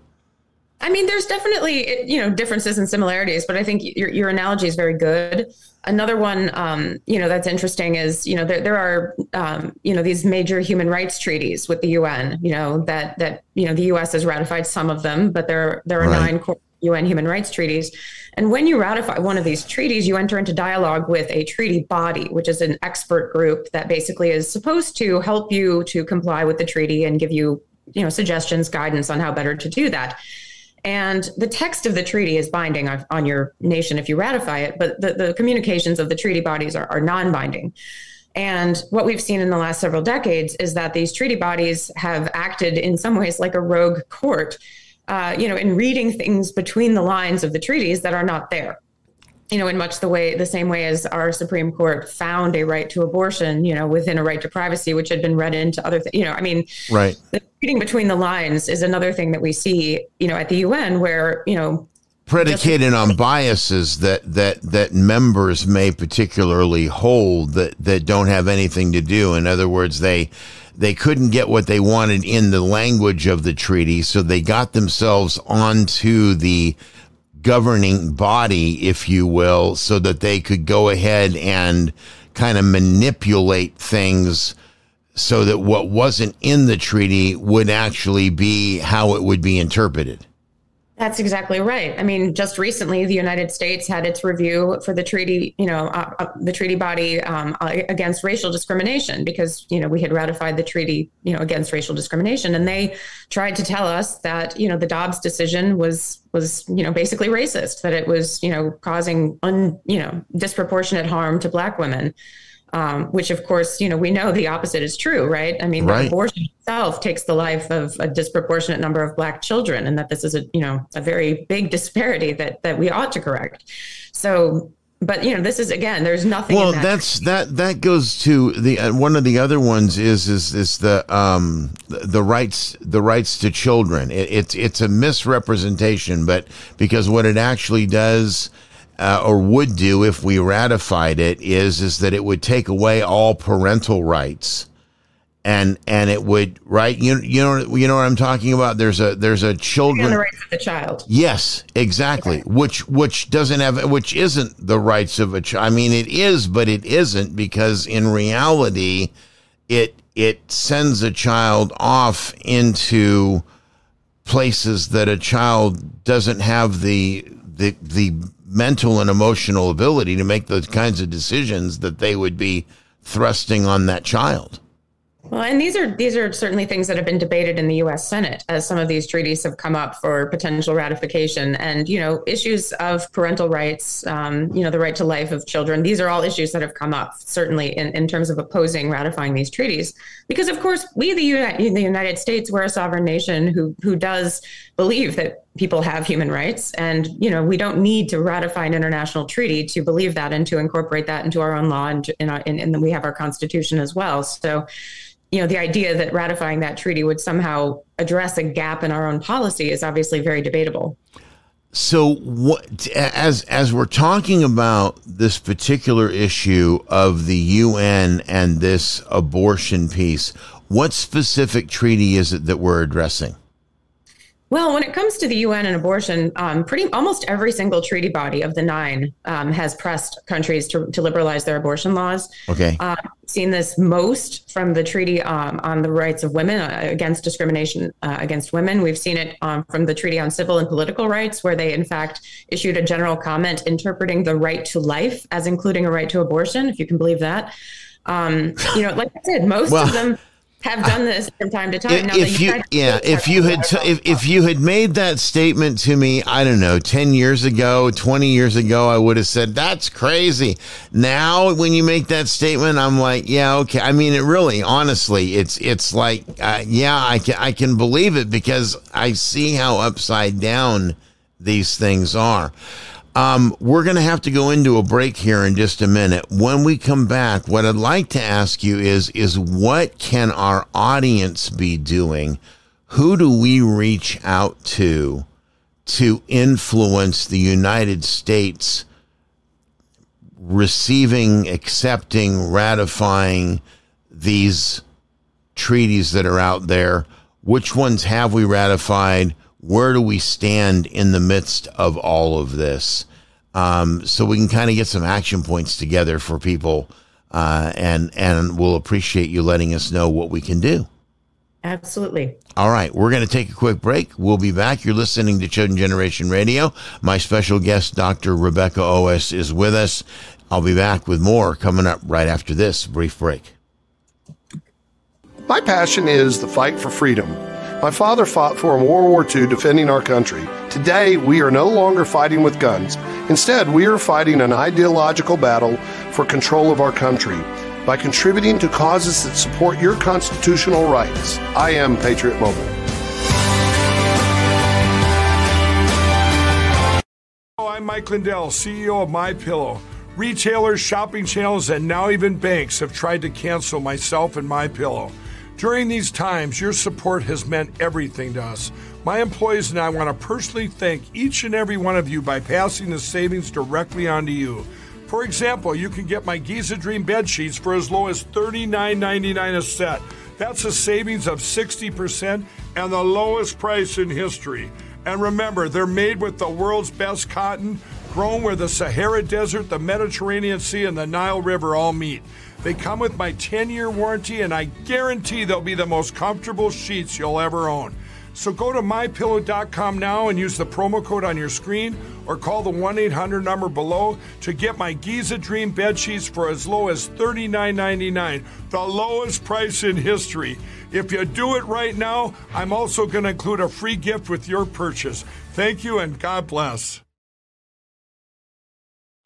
I mean, there's definitely, you know, differences and similarities, but I think your your analogy is very good. Another one, um, you know, that's interesting is, you know, there there are, um, you know, these major human rights treaties with the U N, you know, that that you know the U S has ratified some of them, but there there are right. nine core U N human rights treaties. And when you ratify one of these treaties, you enter into dialogue with a treaty body, which is an expert group that basically is supposed to help you to comply with the treaty and give you, you know, suggestions, guidance on how better to do that. And the text of the treaty is binding on, on your nation if you ratify it, but the, the communications of the treaty bodies are, are non-binding. And what we've seen in the last several decades is that these treaty bodies have acted in some ways like a rogue court, Uh, you know, in reading things between the lines of the treaties that are not there, you know, in much the way, the same way as our Supreme Court found a right to abortion, you know, within a right to privacy, which had been read into other things, you know, I mean, right. The reading between the lines is another thing that we see, you know, at the U N where, you know, predicated on biases that, that, that members may particularly hold that, that don't have anything to do. In other words, they, they couldn't get what they wanted in the language of the treaty, so they got themselves onto the governing body, if you will, so that they could go ahead and kind of manipulate things so that what wasn't in the treaty would actually be how it would be interpreted. That's exactly right. I mean, just recently, the United States had its review for the treaty, you know, uh, uh, the treaty body um, against racial discrimination, because, you know, we had ratified the treaty, you know, against racial discrimination. And they tried to tell us that, you know, the Dobbs decision was was, you know, basically racist, that it was, you know, causing, un, you know, disproportionate harm to Black women. Um, which, of course, you know, we know the opposite is true, right? I mean, right. abortion itself takes the life of a disproportionate number of Black children, and that this is a, you know, a very big disparity that that we ought to correct. So, but you know, this is again, there's nothing. Well, in that that's that that goes to the uh, one of the other ones is is is the um the rights the rights to children. It, it's it's a misrepresentation, but because what it actually does. Uh, or would do if we ratified it is is that it would take away all parental rights, and and it would right you you know you know what I'm talking about. There's a there's a children and the rights of the child. Yes, exactly. Okay. Which which doesn't have which isn't the rights of a child. I mean, it is, but it isn't, because in reality, it it sends a child off into places that a child doesn't have the the the mental and emotional ability to make those kinds of decisions that they would be thrusting on that child. Well, and these are these are certainly things that have been debated in the U S Senate as some of these treaties have come up for potential ratification. And, you know, issues of parental rights, um, you know, the right to life of children. These are all issues that have come up, certainly in, in terms of opposing ratifying these treaties. Because, of course, we, the, Uni- the United States, we're a sovereign nation who who does believe that people have human rights. And, you know, we don't need to ratify an international treaty to believe that and to incorporate that into our own law. And, and, and, and then we have our Constitution as well. So, you know, the idea that ratifying that treaty would somehow address a gap in our own policy is obviously very debatable. So what, as as we're talking about this particular issue of the U N and this abortion piece, what specific treaty is it that we're addressing? Well, when it comes to the U N and abortion, um, pretty almost every single treaty body of the nine um, has pressed countries to, to liberalize their abortion laws. Okay. Uh, seen this most from the Treaty um, on the Rights of Women uh, against discrimination uh, against women. We've seen it um, from the Treaty on Civil and Political Rights, where they, in fact, issued a general comment interpreting the right to life as including a right to abortion, if you can believe that. Um, you know, like I said, most well, of them have done this from time to time. Now, if you, yeah, if you had, t- if, if you had made that statement to me, I don't know, ten years ago, twenty years ago, I would have said, that's crazy. Now, when you make that statement, I'm like, yeah, okay. I mean, it really, honestly, it's, it's like, uh, yeah, I can, I can believe it because I see how upside down these things are. Um, we're going to have to go into a break here in just a minute. When we come back, what I'd like to ask you is, is what can our audience be doing? Who do we reach out to to influence the United States receiving, accepting, ratifying these treaties that are out there? Which ones have we ratified? Where do we stand in the midst of all of this? Um, so we can kind of get some action points together for people, uh, and and we'll appreciate you letting us know what we can do. Absolutely. All right, we're going to take a quick break. We'll be back. You're listening to Chosen Generation Radio. My special guest, Doctor Rebecca Oas, is with us. I'll be back with more coming up right after this brief break. My passion is the fight for freedom. My father fought for in World War Two defending our country. Today, we are no longer fighting with guns. Instead, we are fighting an ideological battle for control of our country by contributing to causes that support your constitutional rights. I am Patriot Mobile. Hello, I'm Mike Lindell, C E O of MyPillow. Retailers, shopping channels, and now even banks have tried to cancel myself and MyPillow. During these times, your support has meant everything to us. My employees and I want to personally thank each and every one of you by passing the savings directly on to you. For example, you can get my Giza Dream bed sheets for as low as thirty-nine ninety-nine a set. That's a savings of sixty percent and the lowest price in history. And remember, they're made with the world's best cotton, grown where the Sahara Desert, the Mediterranean Sea, and the Nile River all meet. They come with my ten-year warranty, and I guarantee they'll be the most comfortable sheets you'll ever own. So go to my pillow dot com now and use the promo code on your screen or call the one eight hundred number below to get my Giza Dream bed sheets for as low as thirty-nine ninety-nine, the lowest price in history. If you do it right now, I'm also going to include a free gift with your purchase. Thank you and God bless.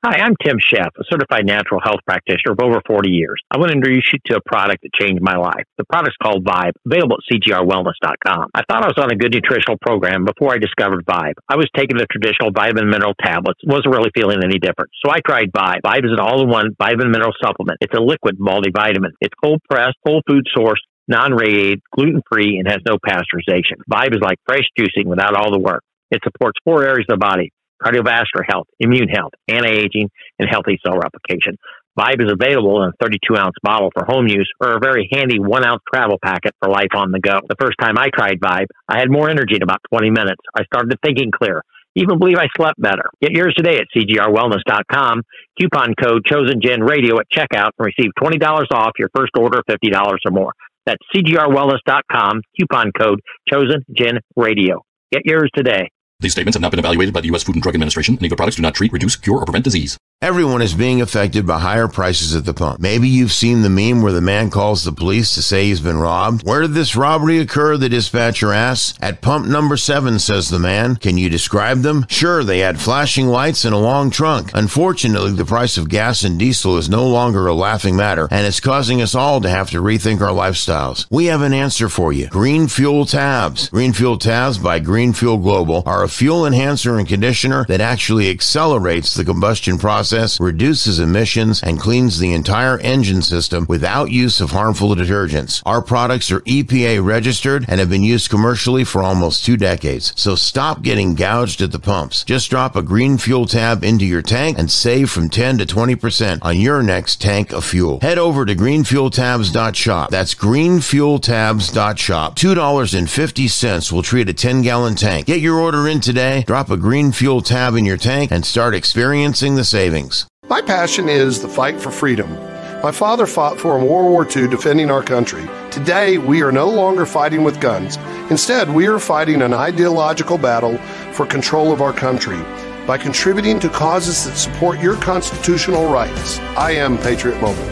Hi, I'm Tim Sheff, a certified natural health practitioner of over forty years. I want to introduce you to a product that changed my life. The product's called Vibe, available at C G R wellness dot com. I thought I was on a good nutritional program before I discovered Vibe. I was taking the traditional vitamin and mineral tablets, wasn't really feeling any different. So I tried Vibe. Vibe is an all-in-one vitamin and mineral supplement. It's a liquid multivitamin. It's cold-pressed, whole food source, non-radiated, gluten-free, and has no pasteurization. Vibe is like fresh juicing without all the work. It supports four areas of the body: cardiovascular health, immune health, anti-aging, and healthy cell replication. Vibe is available in a thirty-two ounce bottle for home use or a very handy one ounce travel packet for life on the go. The first time I tried Vibe, I had more energy in about twenty minutes. I started thinking clear. Even believe I slept better. Get yours today at C G R wellness dot com. Coupon code ChosenGenRadio at checkout and receive twenty dollars off your first order of fifty dollars or more. That's C G R wellness dot com. Coupon code ChosenGenRadio. Get yours today. These statements have not been evaluated by the U S Food and Drug Administration, and Eagle products do not treat, reduce, cure, or prevent disease. Everyone is being affected by higher prices at the pump. Maybe you've seen the meme where the man calls the police to say he's been robbed. Where did this robbery occur? The dispatcher asks. At pump number seven, says the man. Can you describe them? Sure, they had flashing lights and a long trunk. Unfortunately, the price of gas and diesel is no longer a laughing matter, and it's causing us all to have to rethink our lifestyles. We have an answer for you. Green Fuel Tabs. Green Fuel Tabs by Green Fuel Global are a fuel enhancer and conditioner that actually accelerates the combustion process, reduces emissions, and cleans the entire engine system without use of harmful detergents. Our products are E P A registered and have been used commercially for almost two decades. So stop getting gouged at the pumps. Just drop a Green Fuel Tab into your tank and save from ten to twenty percent on your next tank of fuel. Head over to green fuel tabs dot shop. That's green fuel tabs dot shop. two dollars and fifty cents will treat a ten gallon tank. Get your order in today, drop a Green Fuel Tab in your tank, and start experiencing the savings. My passion is the fight for freedom. My father fought for in World War Two defending our country. Today, we are no longer fighting with guns. Instead, we are fighting an ideological battle for control of our country by contributing to causes that support your constitutional rights. I am Patriot Mobile.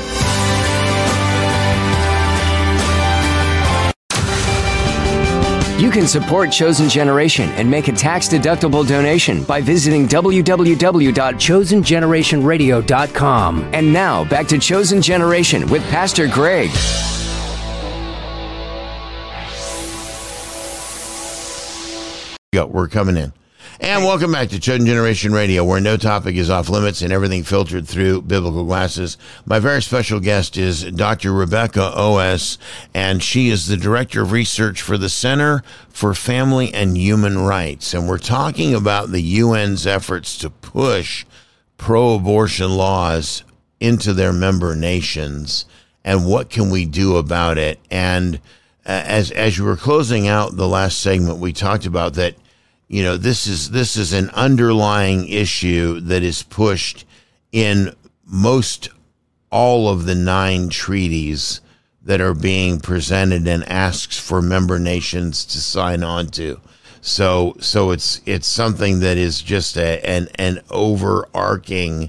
You can support Chosen Generation and make a tax-deductible donation by visiting w w w dot chosen generation radio dot com. And now, back to Chosen Generation with Pastor Greg. Go, we're coming in. And welcome back to Chosen Generation Radio, where no topic is off limits and everything filtered through biblical glasses. My very special guest is Doctor Rebecca Oess, and she is the Director of Research for the Center for Family and Human Rights. And we're talking about the U N's efforts to push pro-abortion laws into their member nations, and what can we do about it. And uh, as as you were closing out the last segment, we talked about that. You know, this is this is an underlying issue that is pushed in most all of the nine treaties that are being presented and asks for member nations to sign on to. So so it's it's something that is just a, an an overarching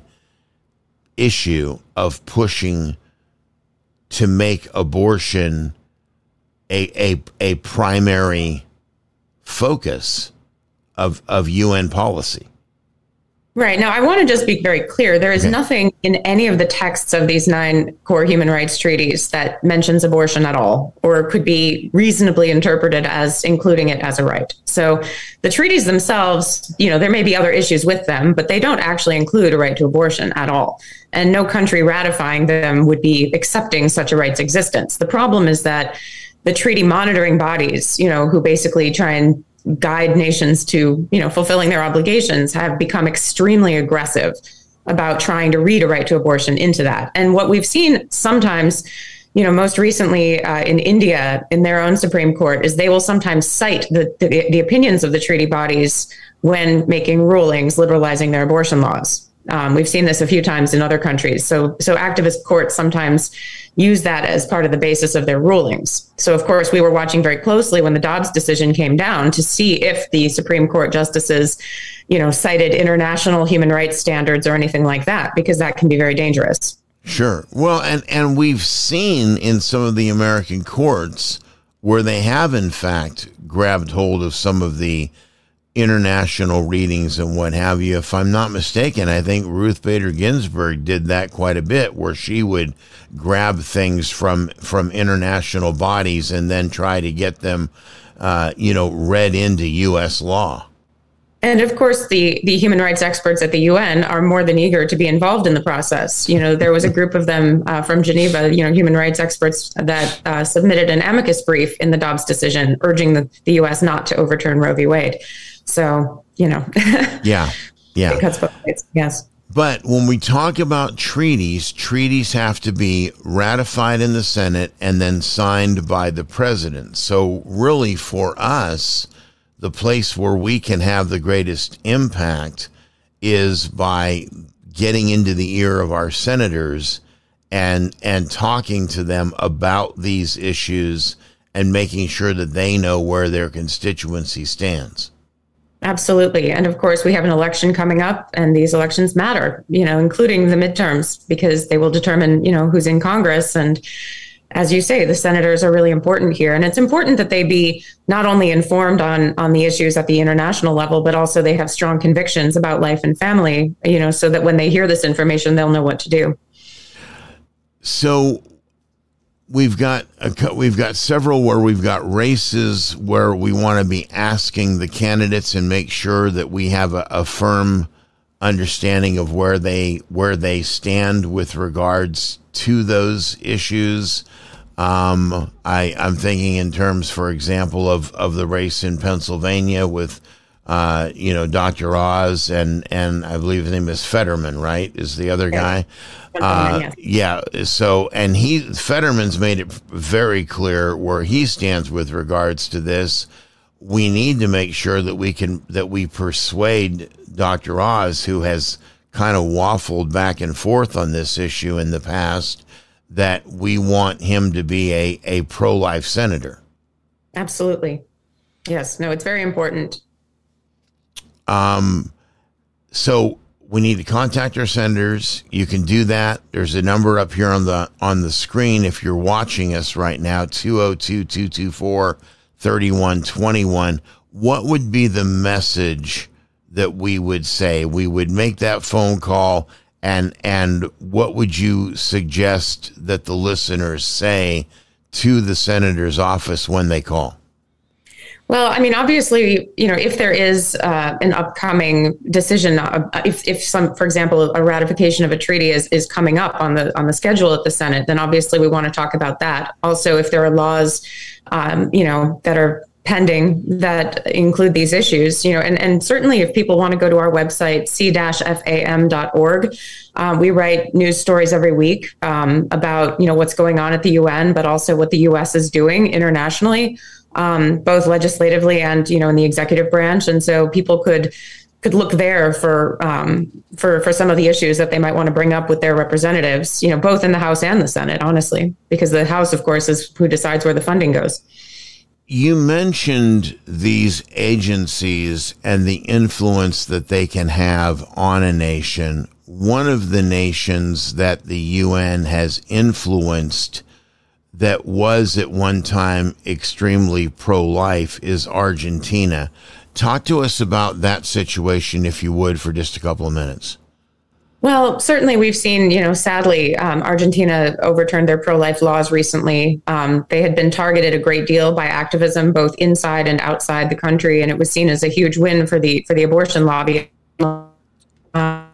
issue of pushing to make abortion a a a primary focus of of U N policy. Right. Now, I want to just be very clear. There is okay. nothing in any of the texts of these nine core human rights treaties that mentions abortion at all, or could be reasonably interpreted as including it as a right. So the treaties themselves, you know, there may be other issues with them, but they don't actually include a right to abortion at all. And no country ratifying them would be accepting such a right's existence. The problem is that the treaty monitoring bodies, you know, who basically try and guide nations to, you know, fulfilling their obligations, have become extremely aggressive about trying to read a right to abortion into that. And what we've seen sometimes, you know, most recently uh, in India, in their own Supreme Court, is they will sometimes cite the, the, the opinions of the treaty bodies when making rulings liberalizing their abortion laws. Um, we've seen this a few times in other countries. So, so activist courts sometimes use that as part of the basis of their rulings. So, of course, we were watching very closely when the Dobbs decision came down to see if the Supreme Court justices, you know, cited international human rights standards or anything like that, because that can be very dangerous. Sure. Well, and, and we've seen in some of the American courts where they have, in fact, grabbed hold of some of the international readings and what have you. If I'm not mistaken, I think Ruth Bader Ginsburg did that quite a bit, where she would grab things from from international bodies and then try to get them, uh, you know, read into U S law. And of course, the, the human rights experts at the U N are more than eager to be involved in the process. You know, there was a group of them uh, from Geneva, you know, human rights experts that uh, submitted an amicus brief in the Dobbs decision, urging the, the U S not to overturn Roe v. Wade. So, you know. yeah, yeah. It cuts both ways, yes. But when we talk about treaties, treaties have to be ratified in the Senate and then signed by the president. So really, for us, the place where we can have the greatest impact is by getting into the ear of our senators and and talking to them about these issues and making sure that they know where their constituency stands. Absolutely. And of course, we have an election coming up, and these elections matter, you know, including the midterms, because they will determine, you know, who's in Congress. And as you say, the senators are really important here. And it's important that they be not only informed on, on the issues at the international level, but also they have strong convictions about life and family, you know, so that when they hear this information, they'll know what to do. So we've got a, we've got several where we've got races where we want to be asking the candidates and make sure that we have a, a firm understanding of where they where they stand with regards to those issues. Um, I, I'm thinking in terms, for example, of, of the race in Pennsylvania with, uh, you know, Doctor Oz and, and I believe his name is Fetterman, right? Is the other guy? Uh, yeah. So, and he, Fetterman's made it very clear where he stands with regards to this. We need to make sure that we can, that we persuade Doctor Oz, who has kind of waffled back and forth on this issue in the past, that we want him to be a, a pro-life senator. Absolutely. Yes. No, it's very important. Um, so we need to contact our senators. You can do that. There's a number up here on the, on the screen. If you're watching us right now, two oh two, two two four, three one two one. What would be the message that we would say? We would make that phone call, and and what would you suggest that the listeners say to the senator's office when they call? Well, I mean, obviously, you know, if there is uh, an upcoming decision, uh, if, if some, for example, a ratification of a treaty is, is coming up on the on the schedule at the Senate, then obviously we want to talk about that. Also, if there are laws, um, you know, that are pending that include these issues, you know, and, and certainly if people want to go to our website, c dash f a m dot org, um, we write news stories every week um, about, you know, what's going on at the U N, but also what the U S is doing internationally, um, both legislatively and, you know, in the executive branch. And so people could could look there for um, for for some of the issues that they might want to bring up with their representatives, you know, both in the House and the Senate, honestly, because the House, of course, is who decides where the funding goes. You mentioned these agencies and the influence that they can have on a nation. One of the nations that the U N has influenced that was at one time extremely pro-life is Argentina. Talk to us about that situation, if you would, for just a couple of minutes. Well, certainly we've seen, you know, sadly, um, Argentina overturned their pro-life laws recently. Um, they had been targeted a great deal by activism, both inside and outside the country, and it was seen as a huge win for the for the abortion lobby. Uh,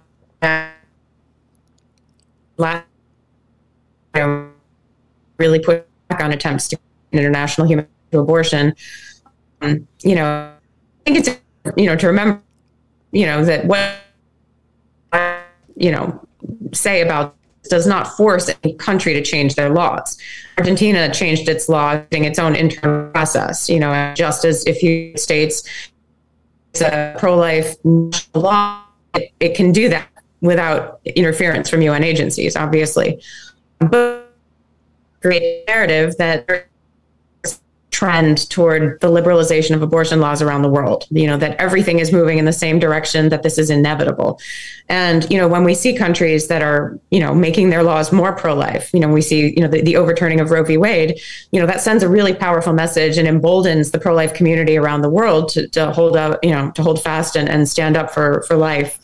really put back on attempts to international human to abortion. Um, you know, I think it's, you know, to remember, you know, that what you know, say about this does not force any country to change their laws. Argentina changed its law in its own internal process, you know, just as if you states it's a pro-life law, it, it can do that without interference from U N agencies, obviously. But create a narrative that trend toward the liberalization of abortion laws around the world, you know, that everything is moving in the same direction, that this is inevitable. And, you know, when we see countries that are, you know, making their laws more pro-life, you know, we see, you know, the, the overturning of Roe v. Wade, you know, that sends a really powerful message and emboldens the pro-life community around the world to, to hold up, you know, to hold fast and, and stand up for, for life.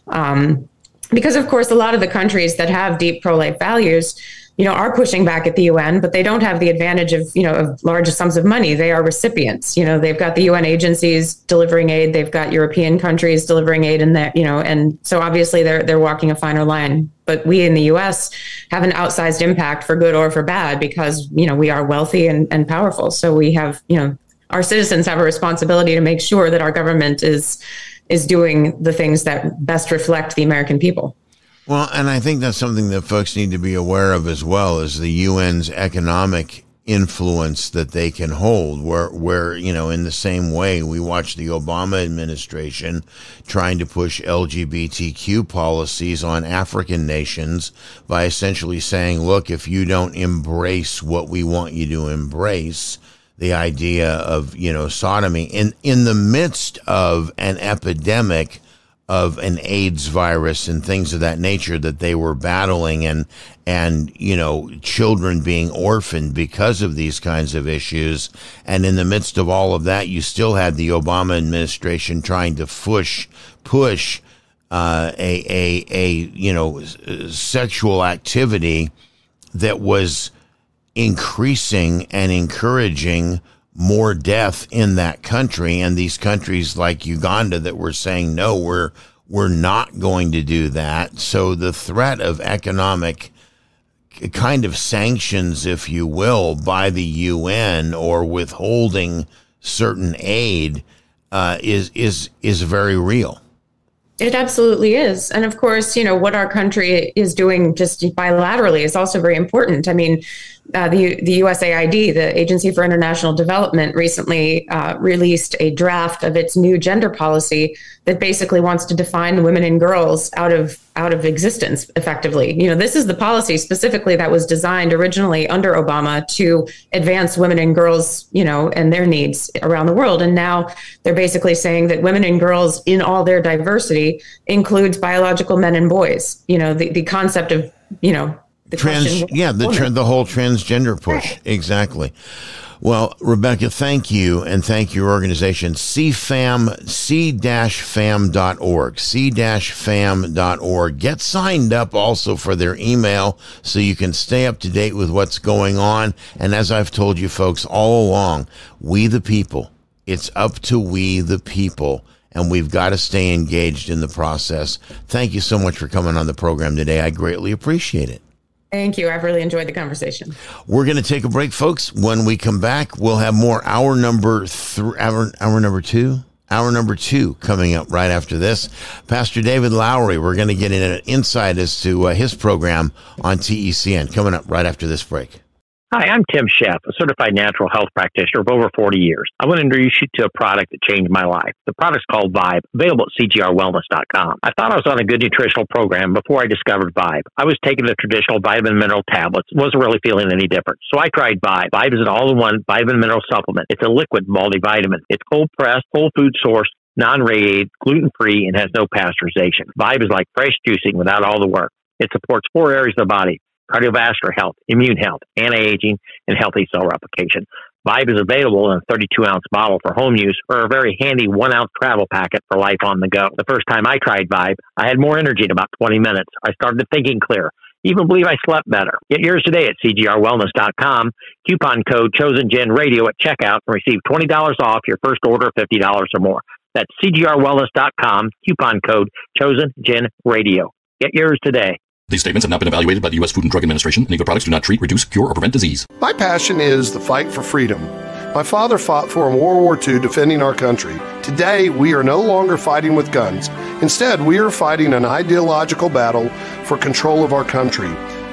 Um, because, of course, a lot of the countries that have deep pro-life values, you know, are pushing back at the U N, but they don't have the advantage of, you know, of large sums of money. They are recipients. You know, they've got the U N agencies delivering aid. They've got European countries delivering aid in that, you know, and so obviously they're they're walking a finer line. But we in the U S have an outsized impact for good or for bad because, you know, we are wealthy and, and powerful. So we have, you know, our citizens have a responsibility to make sure that our government is is doing the things that best reflect the American people. Well, and I think that's something that folks need to be aware of as well, is the U N's economic influence that they can hold, where, where, you know, in the same way we watch the Obama administration trying to push L G B T Q policies on African nations by essentially saying, look, if you don't embrace what we want you to embrace, the idea of, you know, sodomy in, in the midst of an epidemic of an AIDS virus and things of that nature that they were battling, and, and, you know, children being orphaned because of these kinds of issues. And in the midst of all of that, you still had the Obama administration trying to push, push, uh, a, a, a, you know, sexual activity that was increasing and encouraging more death in that country, and these countries like Uganda that were saying, no, we're we're not going to do that. So the threat of economic kind of sanctions, if you will, by the U N or withholding certain aid uh, is is is very real. It absolutely is. And of course, you know, what our country is doing just bilaterally is also very important. I mean, uh, the, the U S A I D, the Agency for International Development, recently uh, released a draft of its new gender policy that basically wants to define women and girls out of out of existence effectively. You know, this is the policy specifically that was designed originally under Obama to advance women and girls, you know, and their needs around the world. And now they're basically saying that women and girls in all their diversity includes biological men and boys. You know, the, the concept of, you know, the Trans, question, yeah, the tra- the whole transgender push. Right. Exactly. Well, Rebecca, thank you, and thank your organization, C FAM, C FAM dot org, C FAM dot org. Get signed up also for their email so you can stay up to date with what's going on. And as I've told you folks all along, we the people, it's up to we the people, and we've got to stay engaged in the process. Thank you so much for coming on the program today. I greatly appreciate it. Thank you. I've really enjoyed the conversation. We're going to take a break, folks. When we come back, we'll have more hour number three, hour, hour number two, hour number two coming up right after this. Pastor David Lowery, we're going to get in an insight as to uh, his program on T E C N coming up right after this break. Hi, I'm Tim Sheff, a certified natural health practitioner of over forty years. I want to introduce you to a product that changed my life. The product's called Vibe, available at C G R wellness dot com. I thought I was on a good nutritional program before I discovered Vibe. I was taking the traditional vitamin mineral tablets, wasn't really feeling any different. So I tried Vibe. Vibe is an all-in-one vitamin mineral supplement. It's a liquid multivitamin. It's cold-pressed, whole food sourced, non-radiated, gluten-free, and has no pasteurization. Vibe is like fresh juicing without all the work. It supports four areas of the body: cardiovascular health, immune health, anti-aging, and healthy cell replication. Vibe is available in a thirty-two ounce bottle for home use or a very handy one ounce travel packet for life on the go. The first time I tried Vibe, I had more energy in about twenty minutes. I started thinking clear. Even believe I slept better. Get yours today at C G R wellness dot com. Coupon code ChosenGenRadio at checkout and receive twenty dollars off your first order of fifty dollars or more. That's C G R wellness dot com. Coupon code ChosenGenRadio. Get yours today. These statements have not been evaluated by the U S Food and Drug Administration, and other products do not treat, reduce, cure, or prevent disease. My passion is the fight for freedom. My father fought for in World War Two defending our country. Today, we are no longer fighting with guns. Instead, we are fighting an ideological battle for control of our country.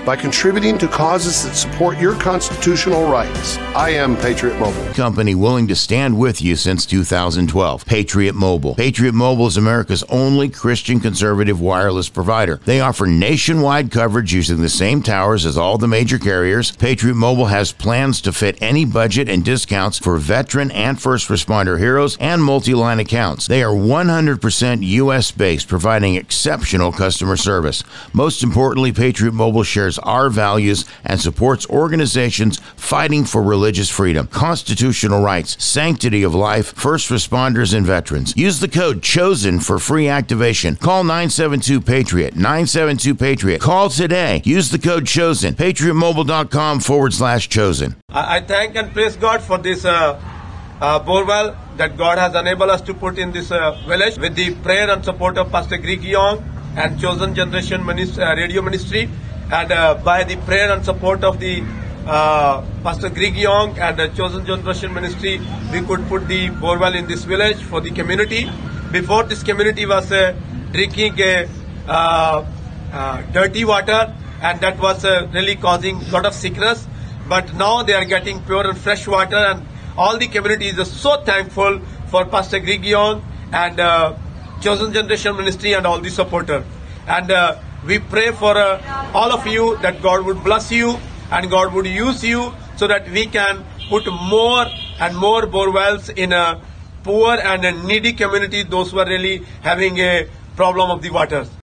by contributing to causes that support your constitutional rights. I am Patriot Mobile. Company willing to stand with you since two thousand twelve. Patriot Mobile. Patriot Mobile is America's only Christian conservative wireless provider. They offer nationwide coverage using the same towers as all the major carriers. Patriot Mobile has plans to fit any budget and discounts for veteran and first responder heroes and multi-line accounts. They are one hundred percent U S based, providing exceptional customer service. Most importantly, Patriot Mobile shares our values and supports organizations fighting for religious freedom, constitutional rights, sanctity of life, first responders, and veterans. Use the code CHOSEN for free activation. Call nine seven two PATRIOT, nine seven two PATRIOT. Call today. Use the code CHOSEN, patriotmobile.com forward slash chosen. I, I thank and praise God for this uh, uh, borewell that God has enabled us to put in this uh, village with the prayer and support of Pastor Greg Young and Chosen Generation Ministry, uh, Radio Ministry, and uh, by the prayer and support of the uh, Pastor Greg Young and the Chosen Generation Ministry, we could put the borewell in this village for the community. Before, this community was uh, drinking uh, uh, uh, dirty water, and that was uh, really causing a lot of sickness. But now they are getting pure and fresh water, and all the community is so thankful for Pastor Greg Young and uh, Chosen Generation Ministry and all the supporters. And uh, we pray for uh, all of you that God would bless you and God would use you so that we can put more and more borewells in a poor and a needy community, those who are really having a problem of the waters.